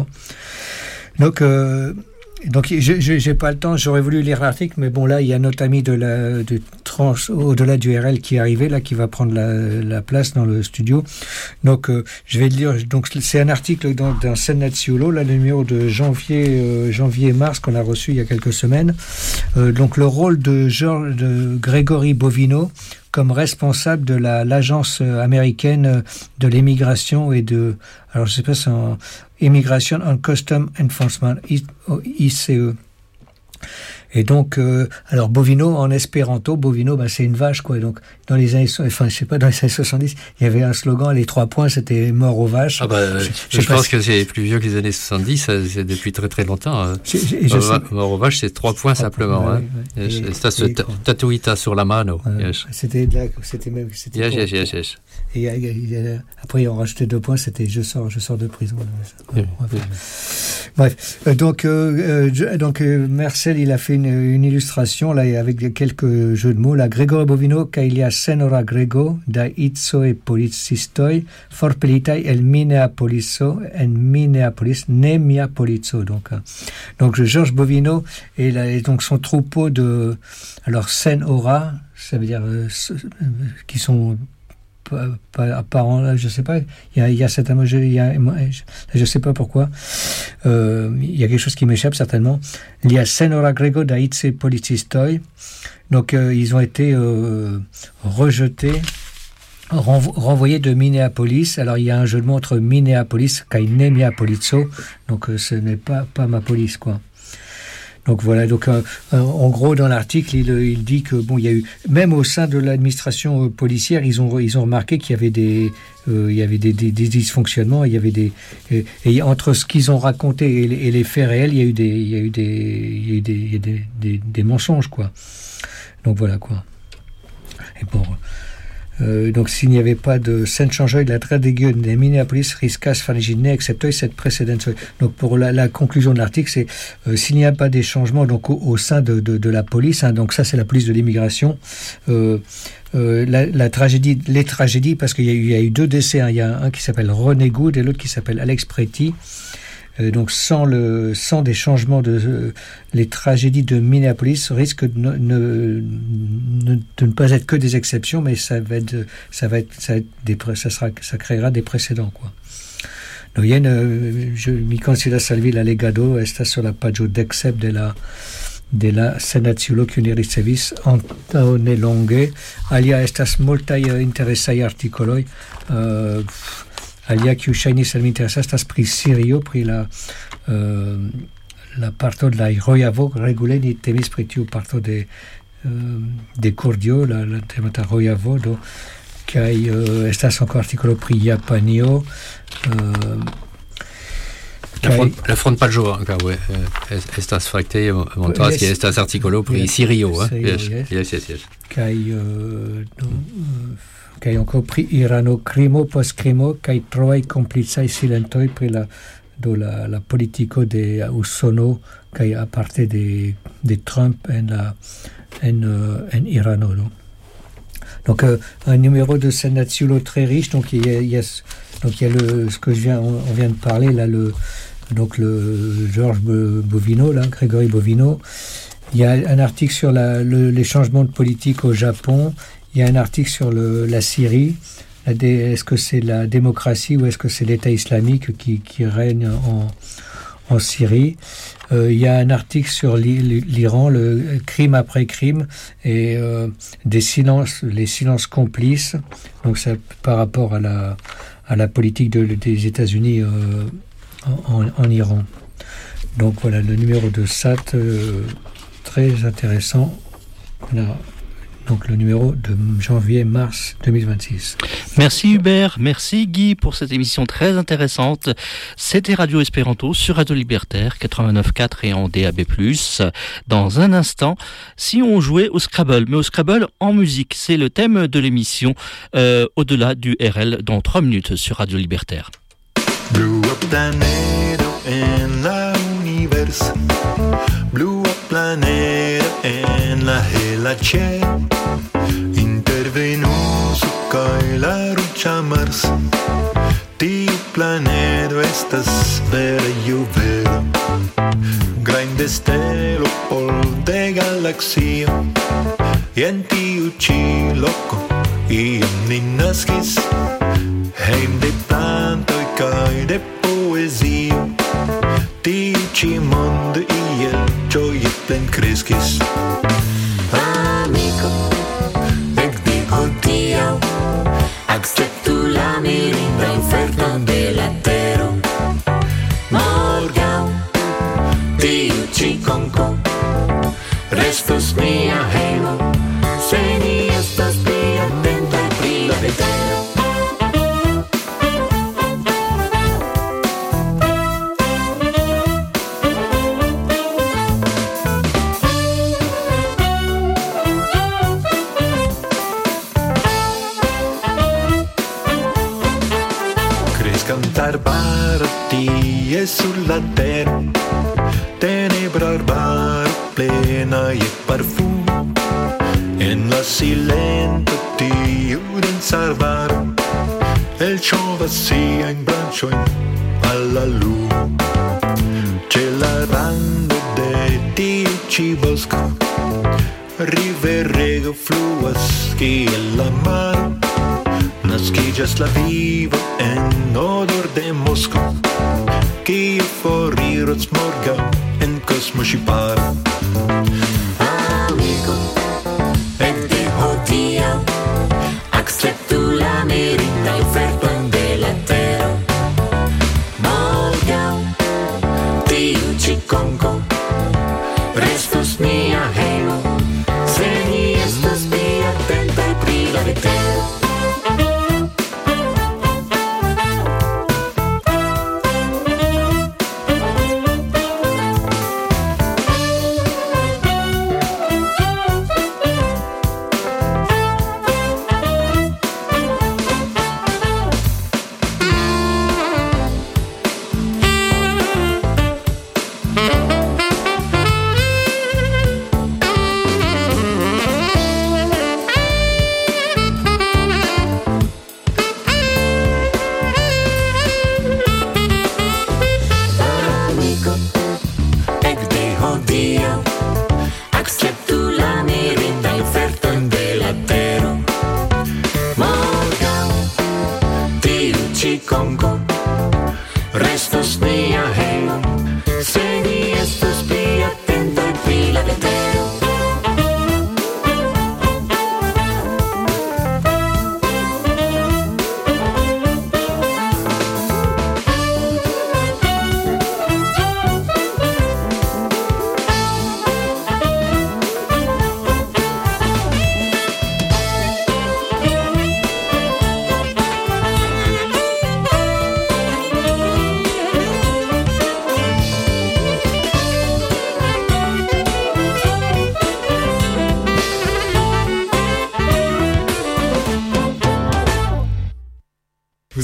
Donc j'ai pas le temps, j'aurais voulu lire l'article, mais bon, là il y a notre ami de Trans au-delà du RL qui est arrivé, là, qui va prendre la place dans le studio. Donc je vais le lire. Donc c'est un article d'un Sen Naciulo, là, le numéro de janvier-mars qu'on a reçu il y a quelques semaines. Donc le rôle de Gregory Bovino comme responsable de l'agence américaine de l'immigration et alors je sais pas, c'est en Immigration and Custom Enforcement, ICE. Et donc, alors Bovino, en espéranto, Bovino, c'est une vache, quoi. Donc, dans les années 70, il y avait un slogan, les 3 points, c'était mort aux vaches. Je pense que c'est plus vieux que les années 70, c'est depuis très très longtemps. Mort aux vaches, c'est 3 points simplement. Ça se tatuita sur la mano. C'était même... Yes. Et après, ils ont rajouté 2 points, c'était je sors de prison. Bref, donc Marcel, il a fait une illustration là avec quelques jeux de mots. La Gregory Bovino, Kailia Senora Grego, da Itzoe Policistoi, Forpelitai el Minneapoliso, en Minneapolis, ne Minneapoliso. Donc Georges Bovino et donc son troupeau de, alors Senora, ça veut dire qui sont apparents, là, je sais pas, il y a certainement, je sais pas pourquoi, il y a quelque chose qui m'échappe certainement. Il y a Senora Grego da Itse Policistoi, donc ils ont été rejetés, renvoyés de Minneapolis. Alors il y a un jeu de mots entre Minneapolis et Minneapolizo, donc ce n'est pas ma police, quoi. Donc voilà, donc en gros dans l'article il dit que bon, il y a eu, même au sein de l'administration policière, ils ont remarqué qu'il y avait des dysfonctionnements, il y avait et entre ce qu'ils ont raconté et les faits réels, il y a eu des mensonges, quoi. Donc voilà, quoi. Et bon, donc s'il n'y avait pas de sen changeur de la tradition de Minneapolis riscas farigine excepté cette précédente. Donc pour la conclusion de l'article, c'est s'il n'y a pas des changements donc au sein de la police, donc ça c'est la police de l'immigration, les tragédies, parce qu'il y a eu 2 décès, il y a un qui s'appelle René Good et l'autre qui s'appelle Alex Pretty. Donc sans des changements les tragédies de Minneapolis risquent de ne pas être que des exceptions, mais ça créera des précédents, quoi. Donc, mi considero salvi la legado esta sur la pagio d'excep de la senaciulo che ne ricevis antaŭe longe. Alia estas multaj interesaj artikoloj. Alia kiu ŝajnis al mi interesa estas pri Sirio, pri la parto de la Rojavo. Regule ni temis pri tiu parto de Kurdio, la temata Rojavo, do kaj estas ankaŭ artikolo pri Japanio. La frontpaĝo ankaŭ estas fakte montras ke estas artikolo pri Sirio. Yes. Kaj ankaŭ pri Irano, krimo post krimo kaj troaj komplicaj silentoj pri la politiko de Usono kaj aparte de Trump en Irano. Donc un numéro de Senaciulo très riche. Donc il y a ce que on vient de parler là, le Georges Bovino, là, Grégory Bovino. Il y a un article sur les changements de politique au Japon. Il y a un article sur la Syrie. Est-ce que c'est la démocratie ou est-ce que c'est l'État islamique qui règne en Syrie? Il y a un article sur l'Iran, le crime après crime, et les silences complices. Donc ça, par rapport à la politique des États-Unis en Iran. Donc voilà, le numéro de SAT, très intéressant. Donc le numéro de janvier-mars 2026. Merci Hubert, merci Guy pour cette émission très intéressante. C'était Radio Espéranto sur Radio Libertaire 89.4 et en DAB+. Dans un instant, si on jouait au Scrabble, mais au Scrabble en musique, c'est le thème de l'émission Au-delà du RL dans 3 minutes sur Radio Libertaire. Blue planeta en la univers, blue planeta en la hela ciel, intervenus kai la rucha mars, tiu planedo estas vera juvero, grande stelo pol de galaxio, en tiu ci loco iam ni naskis, heim de plantoj kaj de poezio, tiu ci mondo iel ĝoje plenkreskis. Amiko, ekde hodiaŭ, akceptu la mirindan oferton de la tero. Morgaŭ, tiu ci konko restos mia hejmo, se ni estas pli atentaj pri la vetero. Arbaro tie sur la terra, tenebra arbaro plena e parfum, en la silento tiu densa arbaro, el ciova sia in brancio alla luna, c'è la banda de tiu ci bosco, riverrego fluas kiel la maro, nascigas la vivo en odor de Mosco, kiu foriros morgaŭ en kosmo ŝi para. Amigo, ekde hodiaŭ, akceptu la mirindan oferton de la tero. Morgaŭ, tiu ĉi konko restos mia hejmo, se ni estas pli atentaj pri la vetero.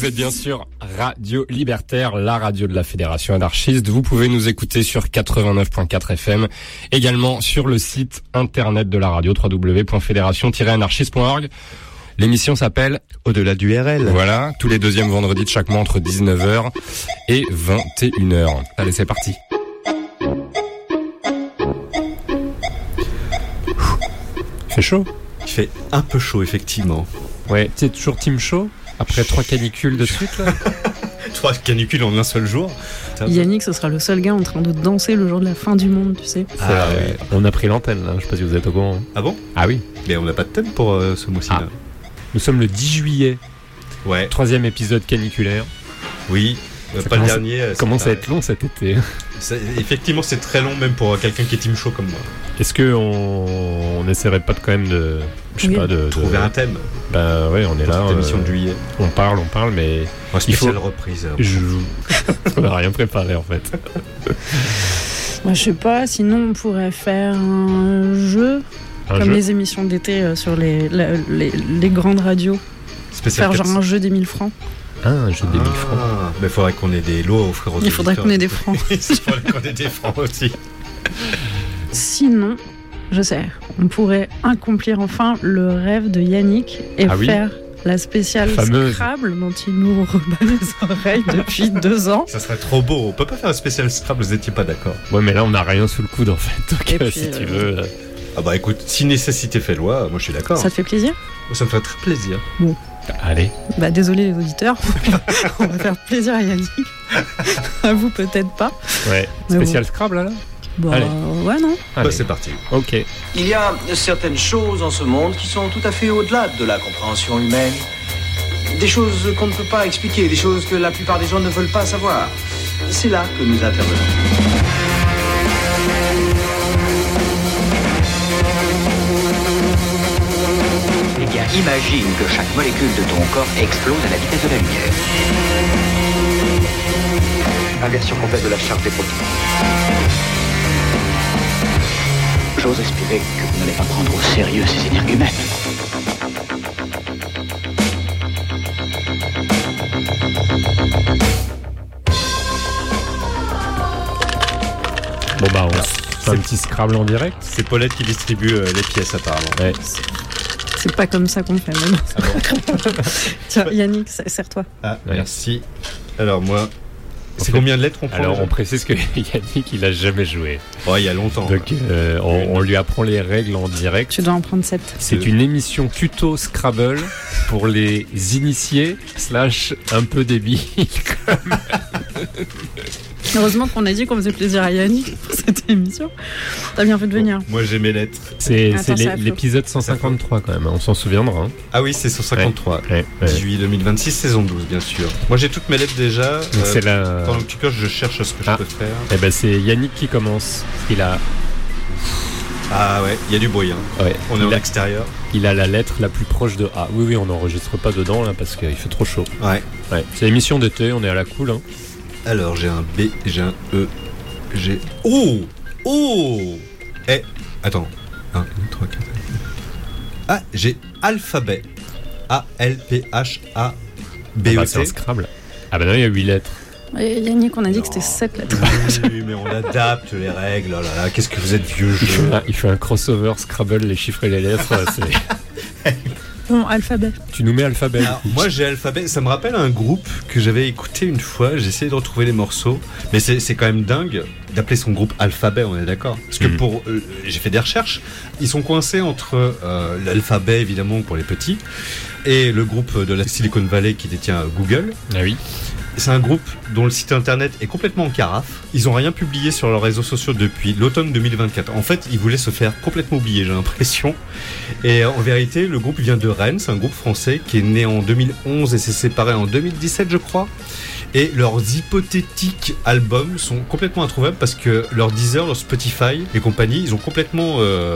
Vous êtes bien sûr Radio Libertaire, la radio de la Fédération anarchiste. Vous pouvez nous écouter sur 89.4 FM, également sur le site internet de la radio, www.fédération-anarchiste.org. L'émission s'appelle Au-delà du RL. Voilà, tous les deuxièmes vendredis de chaque mois entre 19h et 21h. Allez, c'est parti. Il fait chaud. Il fait un peu chaud, effectivement. Ouais, tu es toujours team chaud après 3 canicules de suite là. 3 canicules en un seul jour. Yannick, ce sera le seul gars en train de danser le jour de la fin du monde, tu sais. Ouais. On a pris l'antenne là, je sais pas si vous êtes au courant. Ah bon? Ah oui. Mais on n'a pas de thème pour ce mois-ci là. Nous sommes le 10 juillet. Ouais. 3e épisode caniculaire. Oui. Pas le dernier. Commence à être long cet été. Effectivement, c'est très long même pour quelqu'un qui est team chaud comme moi. Est-ce que on essaierait pas de quand même de, je sais pas, de trouver un thème? Ben ouais, on est là. Émission de juillet. On parle, mais il faut reprise. On n'a rien préparé en fait. Moi, je sais pas. Sinon, on pourrait faire un jeu. Comme les émissions d'été sur les grandes radios. Faire genre un jeu des 1000 francs. Un jeu des 1000 francs. Mais il faudrait qu'on ait des lots à offrir aux auditeurs. Il faudrait qu'on ait des francs. Il faudrait qu'on ait des francs aussi. Sinon, je sais, on pourrait accomplir enfin le rêve de Yannick et faire la spéciale Scrabble dont il nous rebat les oreilles depuis 2 ans. Ça serait trop beau. On peut pas faire un spécial Scrabble, vous n'étiez pas d'accord? Ouais, mais là on n'a rien sous le coude en fait. Donc si tu veux. Ah bah écoute, si nécessité fait loi, moi je suis d'accord. Ça te fait plaisir? Ça me fait très plaisir. Bon. Allez. Bah désolé les auditeurs, on va faire plaisir à Yannick. À vous peut-être pas. Ouais. Spécial Scrabble là. Bah, allez. Ouais non. Bah c'est parti. Ok. Il y a certaines choses en ce monde qui sont tout à fait au-delà de la compréhension humaine. Des choses qu'on ne peut pas expliquer, des choses que la plupart des gens ne veulent pas savoir. C'est là que nous intervenons. Eh bien, imagine que chaque molécule de ton corps explose à la vitesse de la lumière. Inversion complète de la charge des protéines. J'ose espérer que vous n'allez pas prendre au sérieux ces énergumènes. Bon bah on fait un petit Scrabble en direct. C'est Paulette qui distribue les pièces apparemment. Ouais. C'est pas comme ça qu'on fait même. Ah bon. Tiens Yannick, serre-toi. Ah merci. Alors moi, c'est combien de lettres on prend? Alors on précise que Yannick il a jamais joué. Ouais, il y a longtemps. Donc on lui apprend les règles en direct. Tu dois en prendre 7. C'est une émission tuto Scrabble pour les initiés / un peu débiles. Heureusement qu'on a dit qu'on faisait plaisir à Yannick pour cette émission. T'as bien fait de venir. Moi j'ai mes lettres. C'est l'épisode 153 quand même, on s'en souviendra. Hein. Ah oui, c'est 153. Ouais. 10 juillet 2026, saison 12 bien sûr. Moi j'ai toutes mes lettres déjà. C'est la... Pendant que tu coches, je cherche ce que je peux faire. Eh ben c'est Yannick qui commence. Il a... Ah ouais, il y a du bruit. Hein. Ouais. On est en extérieur. Il a la lettre la plus proche de A. Oui, on n'enregistre pas dedans là parce qu'il fait trop chaud. Ouais. C'est l'émission d'été, on est à la cool. Hein. Alors j'ai un B, j'ai un E, j'ai... Oh attends. 1, 2, 3, 4... Ah, j'ai alphabet. A-L-P-H-A-B-E-T. C'est un Scrabble. Ah bah non, il y a 8 lettres. Et Yannick, on a dit que c'était 7 lettres. Oui, mais on adapte les règles. Oh là là, qu'est-ce que vous êtes vieux jeu. Il fait un crossover Scrabble, les chiffres et les lettres. Bon, alphabet. Tu nous mets alphabet. Alors, moi j'ai alphabet, ça me rappelle un groupe que j'avais écouté une fois, j'ai essayé de retrouver les morceaux, mais c'est quand même dingue d'appeler son groupe alphabet, on est d'accord? Parce que j'ai fait des recherches, ils sont coincés entre l'alphabet évidemment pour les petits et le groupe de la Silicon Valley qui détient Google. Ah oui. C'est un groupe dont le site internet est complètement en carafe. Ils n'ont rien publié sur leurs réseaux sociaux depuis l'automne 2024. En fait, ils voulaient se faire complètement oublier, j'ai l'impression. Et en vérité, le groupe vient de Rennes. C'est un groupe français qui est né en 2011 et s'est séparé en 2017, je crois. Et leurs hypothétiques albums sont complètement introuvables parce que leur Deezer, leur Spotify et compagnie, ils ont complètement